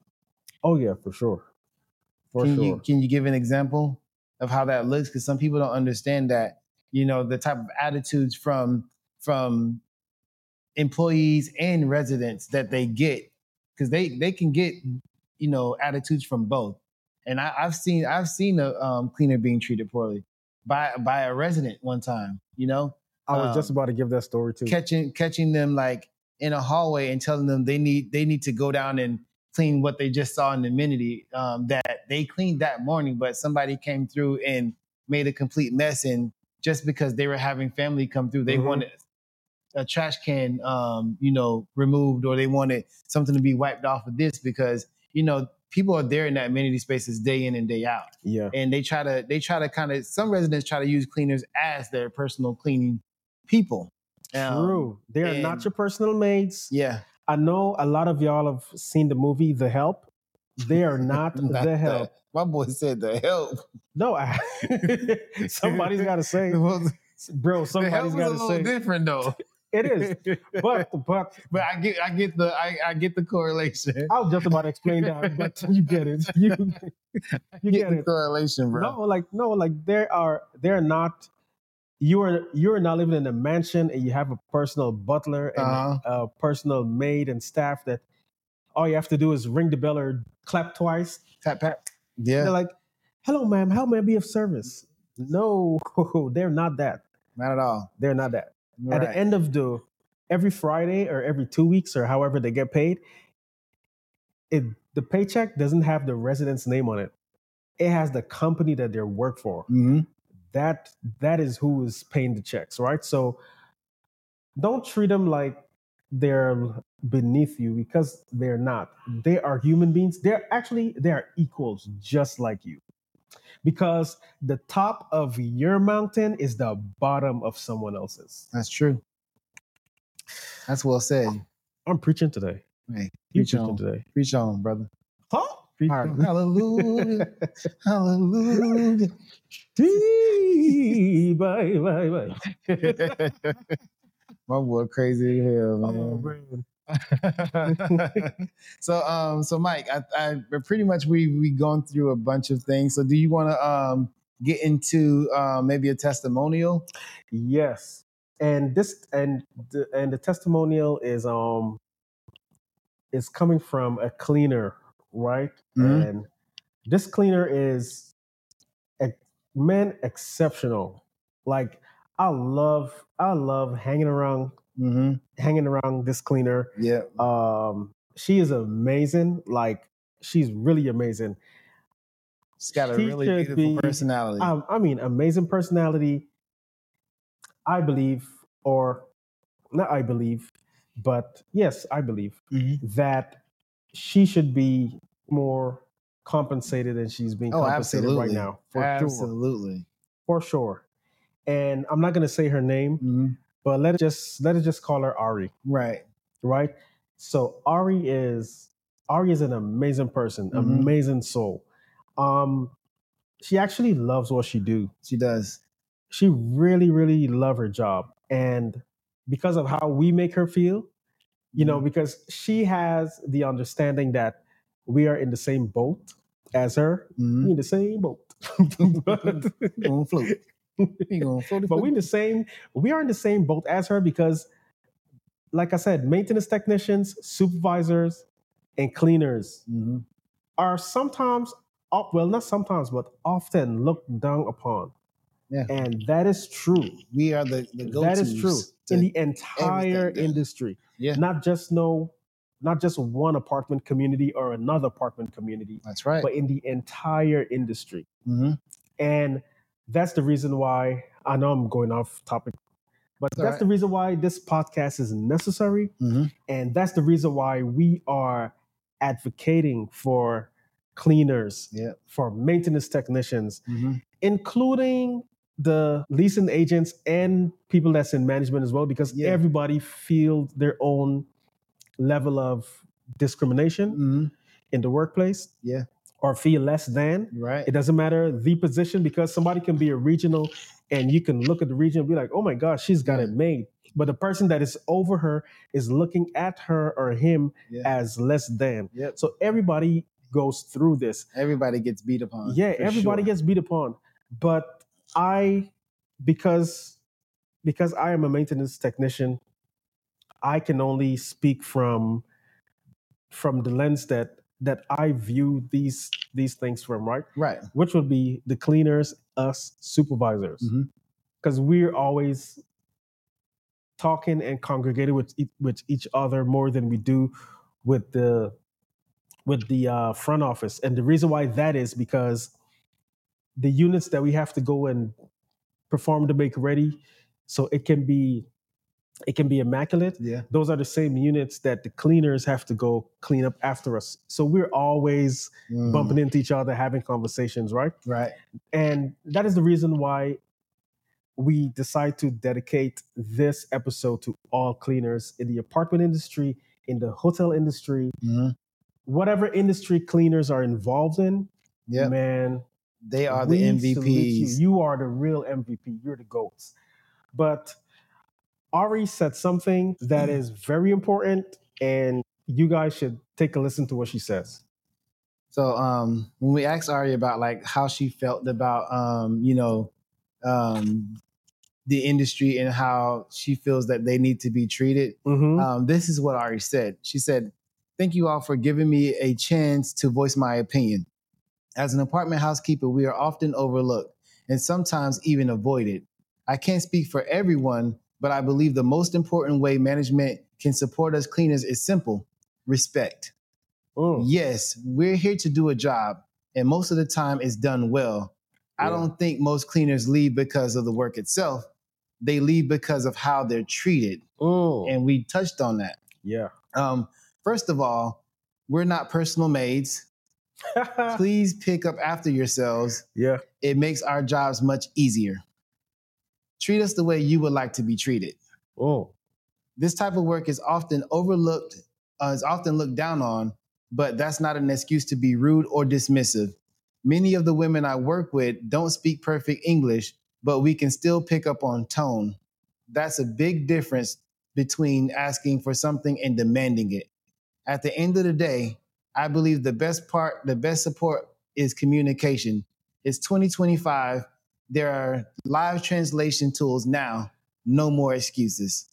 Oh yeah, for sure, for Can you sure. can you give an example of how that looks? Because some people don't understand that, you know, the type of attitudes from from employees and residents that they get, because they they can get, you know, attitudes from both. And I, I've seen I've seen a um, cleaner being treated poorly by by a resident one time. You know, I was just um, about to give that story too. catching catching them like in a hallway and telling them they need they need to go down and clean what they just saw in the amenity um, that they cleaned that morning, but somebody came through and made a complete mess. And just because they were having family come through, they Mhm. wanted a trash can, um, you know, removed, or they wanted something to be wiped off of this because, you know, people are there in that amenity spaces day in and day out. Yeah. And they try to, they try to kind of, some residents try to use cleaners as their personal cleaning people. Um, True. They are not and- your personal maids. yeah. I know a lot of y'all have seen the movie The Help. They are not Not the help. My boy said the help. No, I, somebody's got to say, the bro. help Somebody's was a got to little say different though. it is. But but but I get I get the I, I get the correlation. I was just about to explain that, but you get it. You you get get the it. correlation, bro. No, like no, like there are they're not. You are you're not living in a mansion and you have a personal butler and Uh-huh. a personal maid and staff that all you have to do is ring the bell or clap twice. Tap tap. Yeah. They're like, "Hello, ma'am. How may I be of service?" No, they're not that. Not at all. They're not that. Right. At the end of the every Friday or every two weeks or however they get paid, it the paycheck doesn't have the resident's name on it. It has the company that they work for. Mm-hmm. That that is who is paying the checks, right? So don't treat them like they're beneath you because they're not. They are human beings. They're actually they are equals just like you. Because the top of your mountain is the bottom of someone else's. That's true. That's well said. I'm preaching today. Hey, You preach preaching on. today. Preach on, brother. Huh? Preach on. Hallelujah. Hallelujah. bye, bye, bye. My boy crazy as hell, man. Oh, man. so um so Mike, I, I pretty much we we gone through a bunch of things. So do you want to um get into uh, maybe a testimonial? Yes. And this and the and the testimonial is um is coming from a cleaner, right? Mhm. And this cleaner is ex- man exceptional. Like I love I love hanging around Mm-hmm. hanging around this cleaner. Yeah. Um she is amazing. Like she's really amazing. She's got a She really should beautiful be- personality. Um, I mean, amazing personality. I believe, or not I believe, but yes, I believe Mhm. that she should be more compensated than she's being Oh, compensated right absolutely. now. For sure. Absolutely. For sure. And I'm not gonna say her name, Mhm. but let it just let us just call her Ari. Right. Right? So Ari is Ari is an amazing person, Mhm. amazing soul. Um, she actually loves what she do. She does. She really, really love her job. And because of how we make her feel, you know, Mhm. because she has the understanding that we are in the same boat as her. Mhm. We in the same boat. but, You gonna float. You gonna float. but we in the same, we are in the same boat as her because, like I said, maintenance technicians, supervisors, and cleaners hmm are sometimes, op- well, not sometimes, but often looked down upon. Yeah, And that is true. we are the the go That is true in the entire everything. industry. Yeah, Not just no, not just one apartment community or another apartment community, that's right. but in the entire industry. hmm And that's the reason why I know I'm going off topic, but It's all that's right. the reason why this podcast is necessary. hmm And that's the reason why we are advocating for cleaners, Yeah. for maintenance technicians, hmm including the leasing agents and people that's in management as well, because Yeah. everybody feels their own level of discrimination hmm in the workplace. Yeah. Or feel less than. Right. It doesn't matter the position, because somebody can be a regional and you can look at the region and be like, oh my gosh, she's got Yeah. it made. But the person that is over her is looking at her or him Yeah. as less than. Yep. So everybody goes through this. Everybody gets beat upon. Yeah, for everybody sure. gets beat upon. But I, because because I am a maintenance technician, I can only speak from from the lens that that I view these these things from, right? Right. Which would be the cleaners, us supervisors, Mhm. because we're always talking and congregating with e- with each other more than we do with the with the uh, front office. And the reason why that is because the units that we have to go and perform to make ready, so it can be it can be immaculate. Yeah. Those are the same units that the cleaners have to go clean up after us. So we're always Mm. bumping into each other, having conversations, right? Right. And that is the reason why we decide to dedicate this episode to all cleaners in the apartment industry, in the hotel industry, hmm whatever industry cleaners are involved in. Yep. Man, They are the we M V salute you. Ps. You are the real M V P. You're the GOATs. But Ari said something that is very important, and you guys should take a listen to what she says. So um, when we asked Ari about like how she felt about um, you know um, the industry and how she feels that they need to be treated, Mm-hmm. um, this is what Ari said. She said, "Thank you all for giving me a chance to voice my opinion. As an apartment housekeeper, we are often overlooked and sometimes even avoided. I can't speak for everyone, but I believe the most important way management can support us cleaners is simple: respect. Mm. Yes, we're here to do a job, and most of the time it's done well. I Yeah. don't think most cleaners leave because of the work itself. They leave because of how they're treated. Mm. And we touched on that. Yeah. Um, first of all, we're not personal maids. Please pick up after yourselves. Yeah. It makes our jobs much easier. Treat us the way you would like to be treated. Oh. This type of work is often overlooked, uh, is often looked down on, but that's not an excuse to be rude or dismissive. Many of the women I work with don't speak perfect English, but we can still pick up on tone. That's a big difference between asking for something and demanding it. At the end of the day, I believe the best part, the best support is communication. It's twenty twenty-five. There are live translation tools now. No more excuses.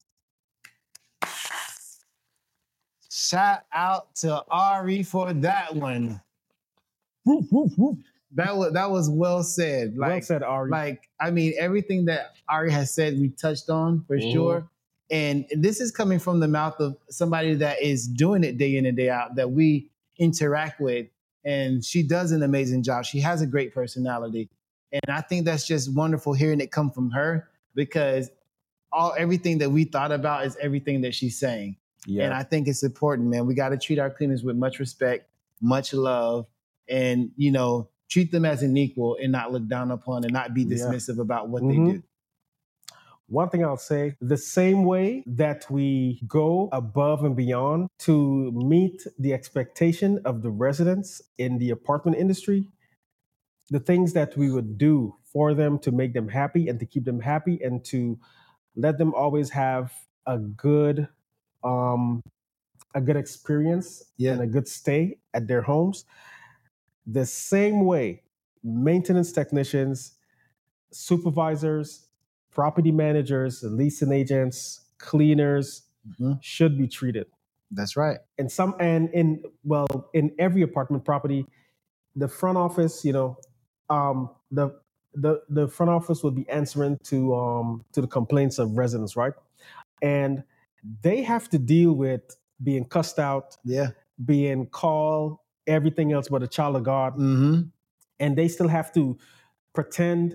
Shout out to Ari for that one. Woof, woof, woof. That was that was well said. Like, well said, Ari. Like, I mean, everything that Ari has said, we touched on for Mhm. sure. And this is coming from the mouth of somebody that is doing it day in and day out, that we interact with. And she does an amazing job. She has a great personality. And I think that's just wonderful hearing it come from her, because all everything that we thought about is everything that she's saying. yeah. And I think it's important, man. We got to treat our cleaners with much respect, much love, and, you know, treat them as an equal and not look down upon and not be Yeah. dismissive about what Mhm. they do. One thing I'll say, the same way that we go above and beyond to meet the expectation of the residents in the apartment industry, the things that we would do for them to make them happy and to keep them happy and to let them always have a good um, a good experience Yeah. and a good stay at their homes. The same way, maintenance technicians, supervisors, property managers, leasing agents, cleaners Mhm. should be treated. That's right. And some and in well, in every apartment property, the front office, you know, um, the the the front office would be answering to um to the complaints of residents, right? And they have to deal with being cussed out, Yeah. being called everything else but a child of God, Mm-hmm. and they still have to pretend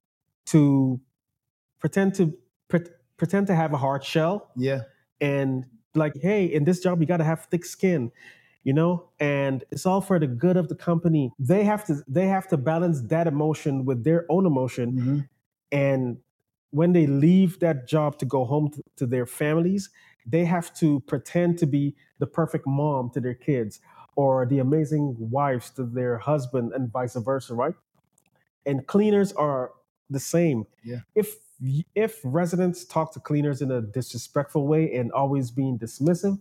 to pretend to pre- pretend to have a hard shell Yeah. and like, hey, in this job you got to have thick skin, you know, and it's all for the good of the company. They have to they have to balance that emotion with their own emotion, Mm-hmm. and when they leave that job to go home to, to their families, they have to pretend to be the perfect mom to their kids or the amazing wives to their husband and vice versa, right? And cleaners are the same. Yeah. If if residents talk to cleaners in a disrespectful way and always being dismissive,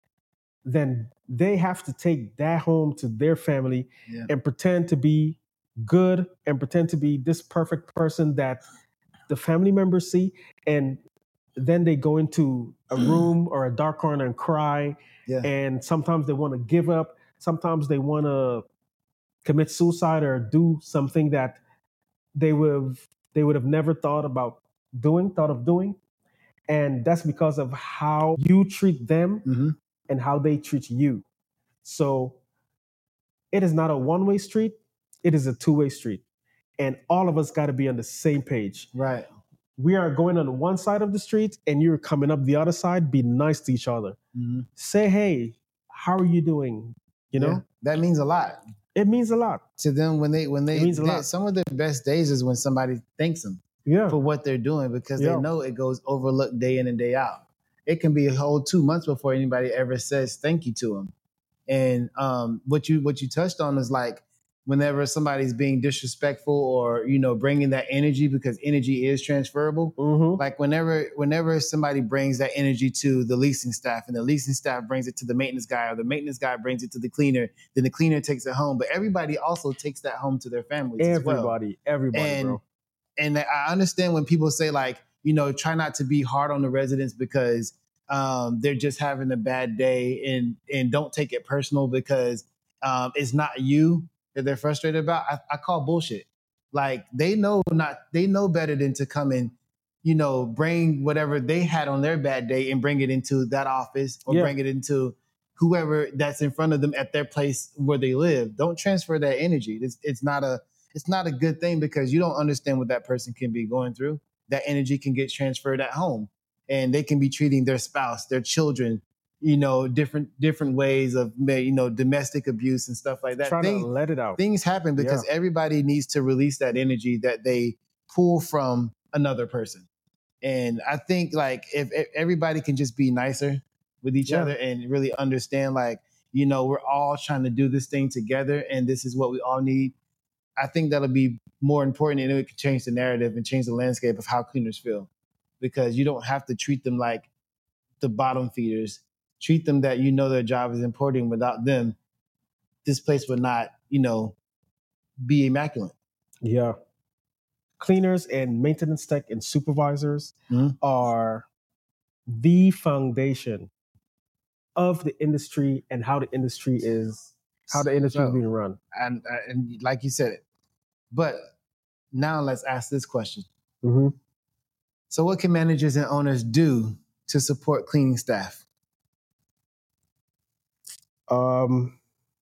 then they have to take that home to their family Yeah. and pretend to be good and pretend to be this perfect person that the family members see, and then they go into a room or a dark corner and cry. Yeah. And sometimes they want to give up. Sometimes they want to commit suicide or do something that they would have they would have never thought about doing, thought of doing. And that's because of how you treat them Mm-hmm. and how they treat you. So it is not a one-way street, it is a two-way street. And all of us got to be on the same page. Right. We are going on one side of the street and you're coming up the other side. Be nice to each other. Mm-hmm. Say, hey, how are you doing? You know, Yeah. That means a lot it means a lot. to them when they when they It means a they- lot. some of their best days is when somebody thanks them Yeah. for what they're doing, because Yeah. they know it goes overlooked day in and day out. It can be a whole two months before anybody ever says thank you to them. And um, what you what you touched on is like whenever somebody's being disrespectful or you know bringing that energy, because energy is transferable. Mm-hmm. Like whenever whenever somebody brings that energy to the leasing staff and the leasing staff brings it to the maintenance guy or the maintenance guy brings it to the cleaner, then the cleaner takes it home. But everybody also takes that home to their families as well. Everybody, everybody, And bro. and I understand when people say like, you know, try not to be hard on the residents because um, they're just having a bad day, and and don't take it personal because um, it's not you that they're frustrated about. I, I call bullshit. Like they know not they know better than to come and you know bring whatever they had on their bad day and bring it into that office or Yeah. bring it into whoever that's in front of them at their place where they live. Don't transfer that energy. It's, it's not a it's not a good thing because you don't understand what that person can be going through. That energy can get transferred at home, and they can be treating their spouse, their children, you know, different different ways of you know domestic abuse and stuff like that. Try Thing- to let it out. things happen because everybody needs to release that energy that they pull from another person. And I think like if, if everybody can just be nicer with each Yeah. other and really understand like, you know, we're all trying to do this thing together and this is what we all need. I think that'll be more important, and it could change the narrative and change the landscape of how cleaners feel, because you don't have to treat them like the bottom feeders. Treat them that you know their job is important. Without them, this place would not, you know, be immaculate. Yeah. Cleaners and maintenance tech and supervisors Mhm. are the foundation of the industry and how the industry is how the industry is So- being run. And and like you said it, but now let's ask this question. Mm-hmm. So, what can managers and owners do to support cleaning staff? Um,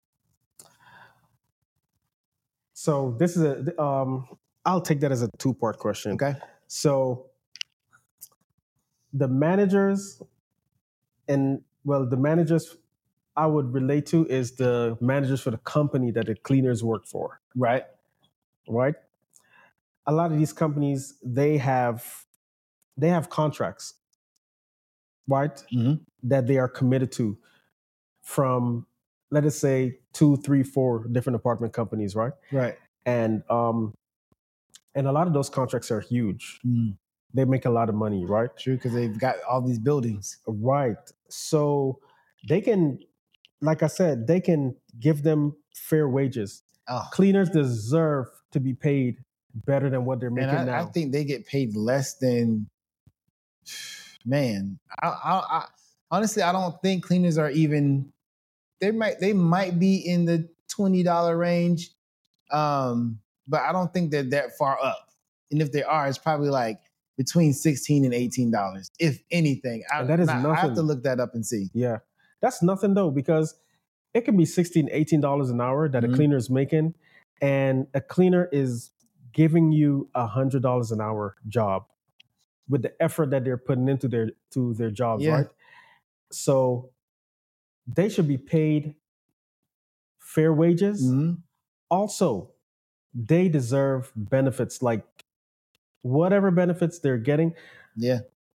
so this is a um, I'll take that as a two part question. Okay. So the managers and well, the managers I would relate to is the managers for the company that the cleaners work for, Right. right? A lot of these companies they have they have contracts, right? Mhm. That they are committed to from let us say two, three, four different apartment companies, right? Right. And um and a lot of those contracts are huge. Mm. they make a lot of money, right? True, because they've got all these buildings. Right. So they can, like I said, they can give them fair wages. Oh, Cleaners deserve to be paid better than what they're and making I, now. I think they get paid less than. Man, I, I, I honestly I don't think cleaners are even. They might they might be in the twenty dollar range, um, but I don't think they're that far up. And if they are, it's probably like between sixteen and eighteen dollars, if anything. I, And that is I, I have nothing. to look that up and see. Yeah. That's nothing though, because it can be sixteen dollars, eighteen dollars an hour that Mhm. a cleaner is making, and a cleaner is giving you a hundred dollars an hour job with the effort that they're putting into their to their jobs, Yeah. right? So they should be paid fair wages. Mhm. Also, they deserve benefits, like whatever benefits they're getting. Yeah.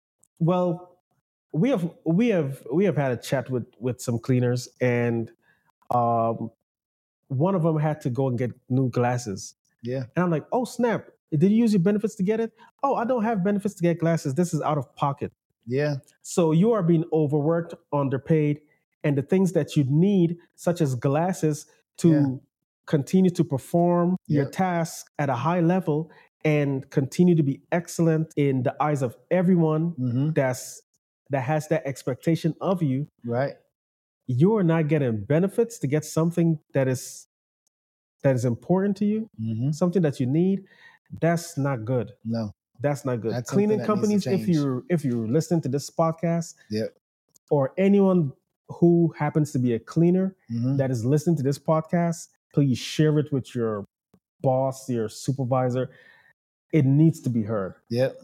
Well, we have we have we have had a chat with with some cleaners, and um, one of them had to go and get new glasses. Yeah. And I'm like, oh snap! Did you use your benefits to get it? Oh, I don't have benefits to get glasses. This is out of pocket. Yeah. So you are being overworked, underpaid, and the things that you need, such as glasses, to Yeah. continue to perform your Yep. tasks at a high level and continue to be excellent in the eyes of everyone hmm that's that has that expectation of you. Right. You are not getting benefits to get something that is that is important to you, hmm something that you need. That's not good. No. That's not good. That's something Cleaning that needs to companies, if change. you're if you're listening to this podcast, Yep. or anyone who happens to be a cleaner hmm that is listening to this podcast, please share it with your boss, your supervisor. It needs to be heard. Yep.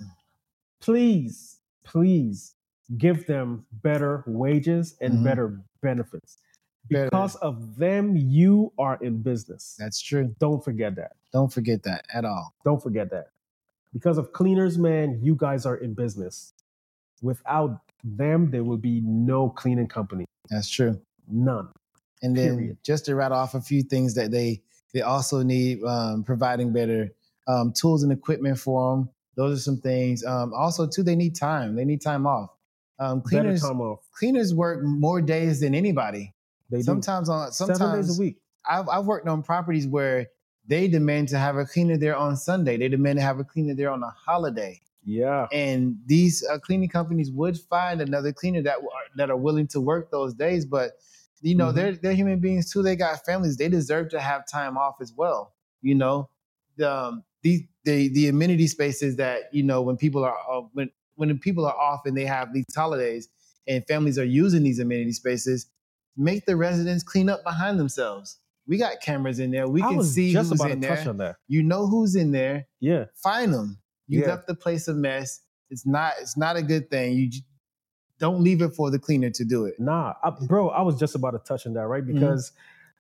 Please, please give them better wages and Mhm. better benefits. Better. Because of them, you are in business. That's true. Don't forget that. Don't forget that at all. Don't forget that. Because of cleaners, man, you guys are in business. Without them, there will be no cleaning company. That's true. None. And then Period. just to rattle off a few things that they they also need, um, providing better um, tools and equipment for them. Those are some things. Um, also, too, they need time. They need time off. Um, Better cleaners time off. cleaners work more days than anybody. They do. Sometimes on sometimes Seven days a week. I've, I've worked on properties where they demand to have a cleaner there on Sunday. They demand to have a cleaner there on a holiday. Yeah. And these uh, cleaning companies would find another cleaner that are, that are willing to work those days. But you know, Mhm. they're they're human beings too. They got families. They deserve to have time off as well. You know, the um, these the the amenity spaces that you know when people are uh, when when people are off and they have these holidays and families are using these amenity spaces, make the residents clean up behind themselves. We got cameras in there. We I can was see just who's about to in touch there. on that. You know who's in there. Yeah. Find them. You Yeah. left the place a mess. It's not. It's not a good thing. You j- don't leave it for the cleaner to do it. Nah, I, bro, I was just about to touch on that, right? Mm-hmm. Because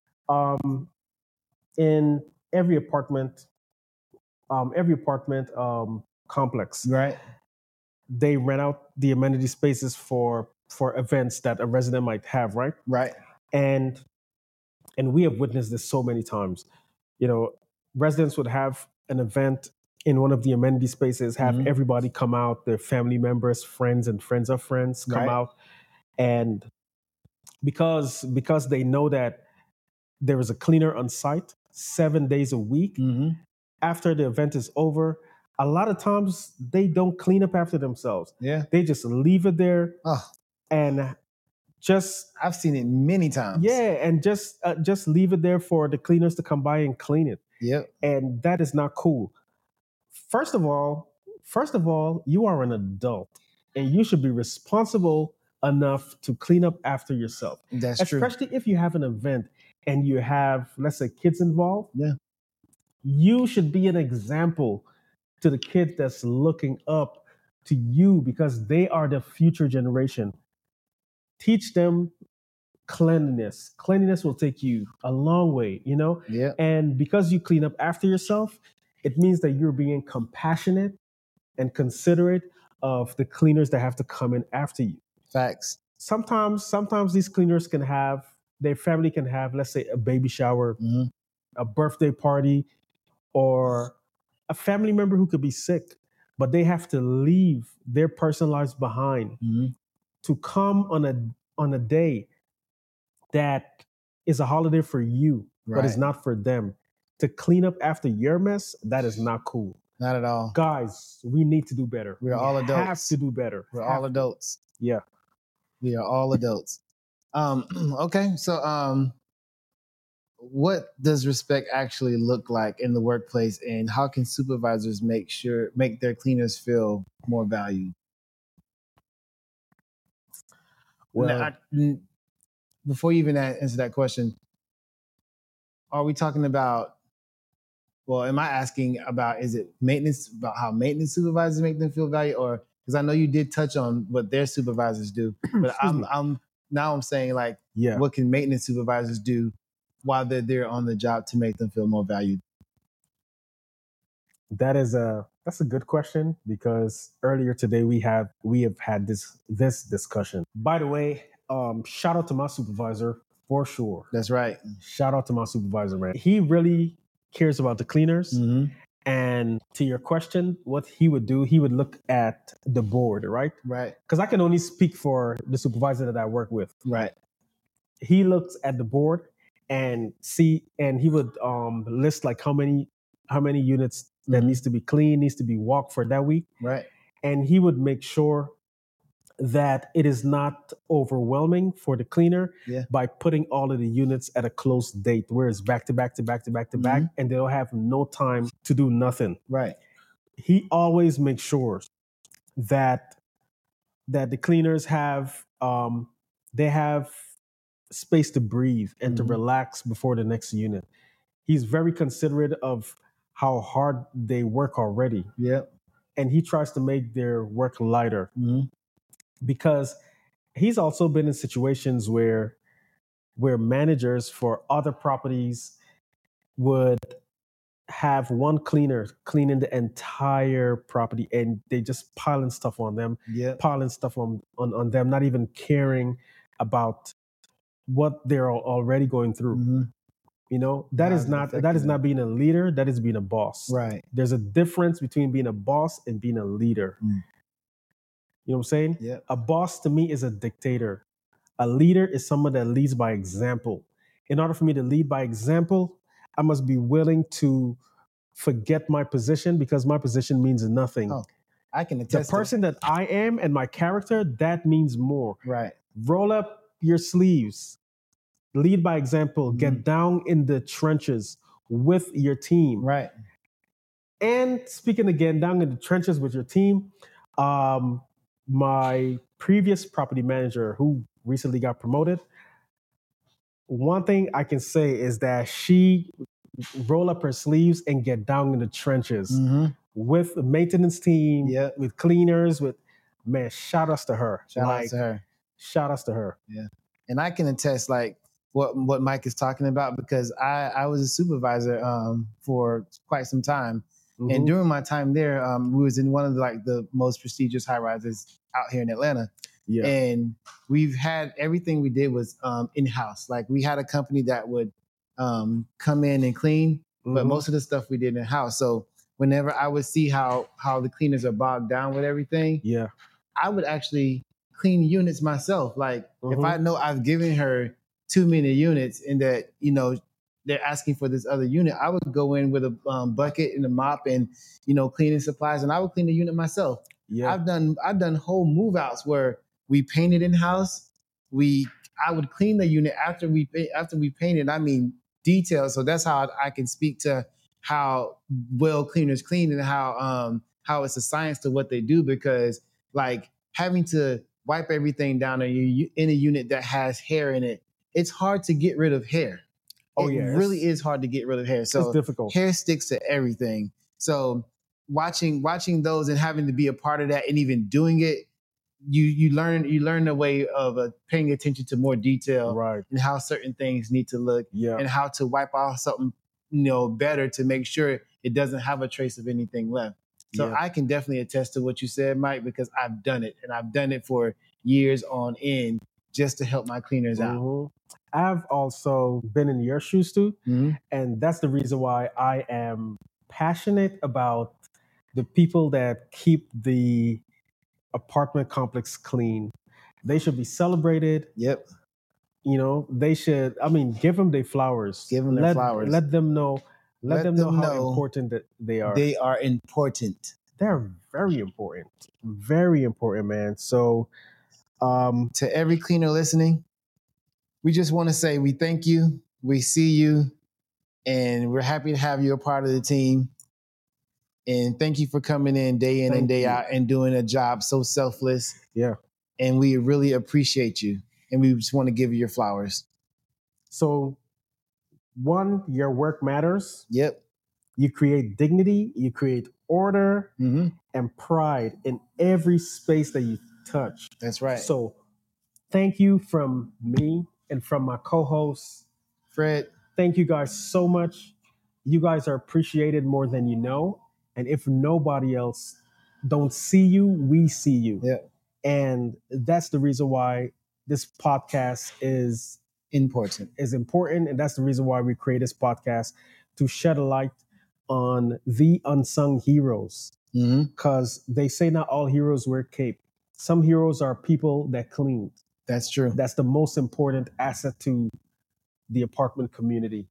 um, in every apartment, um, every apartment um, complex, Right. they rent out the amenity spaces for for events that a resident might have, right? Right. And and we have witnessed this so many times. You know, residents would have an event in one of the amenity spaces, have Mhm. everybody come out, their family members, friends, and friends of friends come Right. out, and because because they know that there is a cleaner on site seven days a week Mm-hmm. after the event is over, a lot of times they don't clean up after themselves. Yeah. They just leave it there Oh, and just I've seen it many times. yeah, and just uh, just leave it there for the cleaners to come by and clean it. Yep. And that is not cool. First of all, first of all, you are an adult and you should be responsible enough to clean up after yourself. That's true. Especially if you have an event and you have, let's say, kids involved. Yeah. You should be an example to the kids that's looking up to you because they are the future generation. Teach them cleanliness. Cleanliness will take you a long way, you know? Yeah. And because you clean up after yourself, it means that you're being compassionate and considerate of the cleaners that have to come in after you. Facts. Sometimes, sometimes these cleaners can have, their family can have, let's say, a baby shower, Mhm. a birthday party, or a family member who could be sick. but they have to leave their personal lives behind Mm-hmm. to come on a on a day that is a holiday for you, but it's Right. not for them. To clean up after your mess, that is not cool. Not at all. Guys, we need to do better. We're we all have adults. to do better. We're Have all to. adults. Yeah. We are all adults. Um, okay, so um, what does respect actually look like in the workplace, and how can supervisors make sure make their cleaners feel more valued? Well, Now, I- n- before you even a- answer that question, are we talking about? Well, am I asking about is it maintenance about how maintenance supervisors make them feel valued, or because I know you did touch on what their supervisors do, but Excuse I'm me. I'm now I'm saying like yeah. what can maintenance supervisors do while they're there on the job to make them feel more valued? That is a that's a good question because earlier today we have we have had this this discussion. By the way, um, shout out to my supervisor for sure. That's right. Shout out to my supervisor, man. He really cares about the cleaners. Mm-hmm. And to your question, what he would do, he would look at the board, right? Right. Because I can only speak for the supervisor that I work with. Right. He looks at the board and see, and he would um, list like how many how many units that Mhm. needs to be clean, needs to be walked for that week, Right. and he would make sure that it is not overwhelming for the cleaner Yeah. by putting all of the units at a close date where it's back to back to back to back to back, Mhm. and they'll have no time to do nothing. Right. He always makes sure that that the cleaners have um, they have space to breathe and to Mhm. relax before the next unit. He's very considerate of how hard they work already, Yep. and he tries to make their work lighter Mhm. because he's also been in situations where where managers for other properties would have one cleaner cleaning the entire property and they just piling stuff on them, Yep. piling stuff on, on, on them, not even caring about what they're al- already going through. Mhm. You know, that How's is it not that affecting is them? not being a leader, that is being a boss. Right. There's a difference between being a boss and being a leader. Mm. You know what I'm saying? Yep. A boss to me is a dictator. A leader is someone that leads by example. In order for me to lead by example, I must be willing to forget my position because my position means nothing. Oh, I can The attest to person that I am and my character, that means more. Right. Roll up your sleeves, lead by example, Mhm. get down in the trenches with your team. Right. And speaking again, down in the trenches with your team, um, my previous property manager who recently got promoted, one thing I can say is that she roll up her sleeves and get down in the trenches Mhm. with the maintenance team, Yep. with cleaners, with man, shout outs to her. Shout like, out to her. Shout outs to her. Yeah. And I can attest like what what Mike is talking about because I I was a supervisor um for quite some time. Mhm. And during my time there, um, we was in one of the, like the most prestigious high rises out here in Atlanta. Yeah. And we've had everything we did was um, in house. Like we had a company that would um, come in and clean, but Mhm. most of the stuff we did in house. So whenever I would see how how the cleaners are bogged down with everything, Yeah. I would actually clean units myself. Like if Mhm. I know I've given her too many units and that, you know, they're asking for this other unit, I would go in with a um, bucket and a mop and, you know, cleaning supplies and I would clean the unit myself. Yeah. I've done I've done whole move outs where we painted in house. We I would clean the unit after we after we painted. I mean details. So that's how I can speak to how well cleaners clean and how um how it's a science to what they do because like having to wipe everything down in a, in a unit that has hair in it, it's hard to get rid of hair. Oh, it yeah, it's- really is hard to get rid of hair. So it's difficult. hair sticks to everything. So watching watching those and having to be a part of that and even doing it, you you learn you learn the way of uh, paying attention to more detail Right. and how certain things need to look Yeah. and how to wipe off something you know better to make sure it doesn't have a trace of anything left. So Yeah. I can definitely attest to what you said, Mike, because I've done it and I've done it for years on end just to help my cleaners out. Mhm. I've also been in your shoes too. Mhm. And that's the reason why I am passionate about the people that keep the apartment complex clean, they should be celebrated. Yep. You know, they should, I mean, give them their flowers. Give them their let, flowers. Let them know, let, Let them know them how know important that they are. They are important. They're very important. Very important, man. So, um, To every cleaner listening, we just want to say we thank you. We see you, and we're happy to have you a part of the team. And thank you for coming in day in Thank and day you. out and doing a job so selfless. yeah. And we really appreciate you. And we just want to give you your flowers. So, one, your work matters. Yep. You create dignity, you create order Mm-hmm. and pride in every space that you touch. That's right. So, thank you from me and from my co-hosts. Fred, Thank you guys so much. You guys are appreciated more than you know. And if nobody else don't see you, we see you. yeah, And that's the reason why this podcast is important. is important. And that's the reason why we create this podcast, to shed a light on the unsung heroes. Mm-hmm. Because they say not all heroes wear cape. Some heroes are people that clean. That's true. That's the most important asset to the apartment community.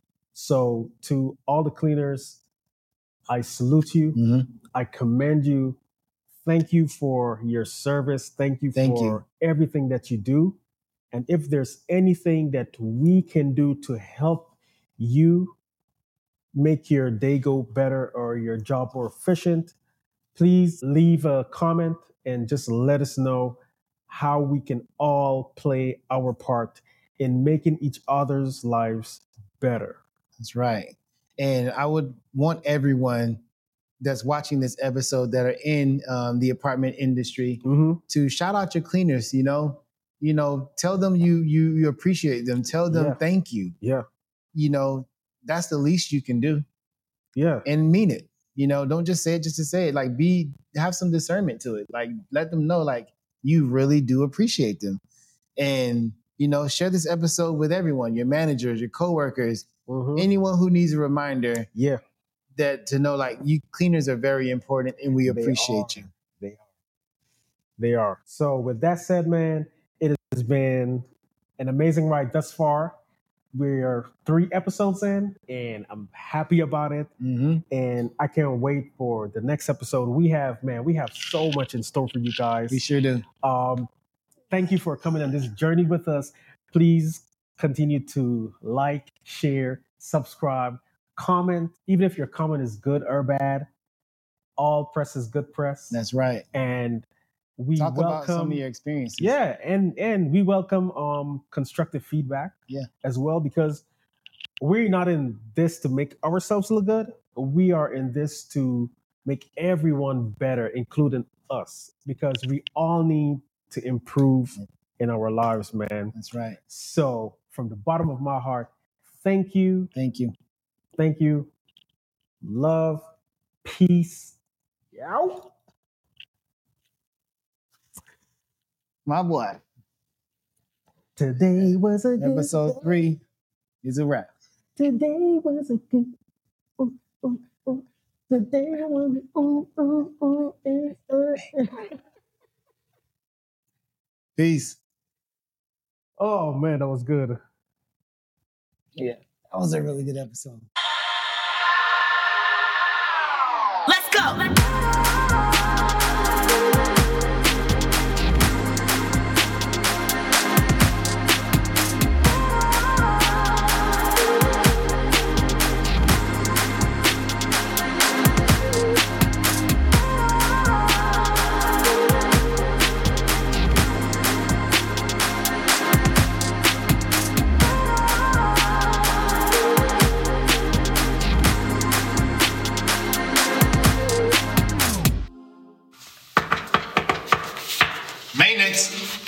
So to all the cleaners, I salute you. Mm-hmm. I commend you. Thank you for your service. Thank you Thank for you. everything that you do. And if there's anything that we can do to help you make your day go better or your job more efficient, please leave a comment and just let us know how we can all play our part in making each other's lives better. That's right. And I would want everyone that's watching this episode that are in um, the apartment industry Mm-hmm. to shout out your cleaners. You know, you know, tell them you you you appreciate them. Tell them Yeah. thank you. Yeah. You know, that's the least you can do, Yeah. and mean it. You know, don't just say it just to say it. Like, be have some discernment to it. Like, let them know like you really do appreciate them, and you know, share this episode with everyone, your managers, your coworkers, Mm-hmm. anyone who needs a reminder Yeah. that to know like you cleaners are very important and we They appreciate are. you. They are. They are. So with that said, man, it has been an amazing ride thus far. We're three episodes in, and I'm happy about it. Mm-hmm. And I can't wait for the next episode. We have, man, we have so much in store for you guys. We sure do. Um, thank you for coming on this journey with us. Please continue to like, share, subscribe, comment. Even if your comment is good or bad, all press is good press. That's right. And we Talk welcome about some of your experiences. yeah, and and we welcome um constructive feedback Yeah. as well, because we're not in this to make ourselves look good. We are in this to make everyone better, including us, because we all need to improve in our lives, man. That's right. So from the bottom of my heart, thank you, Thank you. thank you, love, peace. Yow. My boy. Today was a good Episode day. three is a wrap. Today was a good. Ooh, ooh, ooh. Today was a ooh, ooh, ooh, eh, eh, eh. Peace. Oh man, that was good. Yeah. That was a really good episode. Let's go. Maintenance.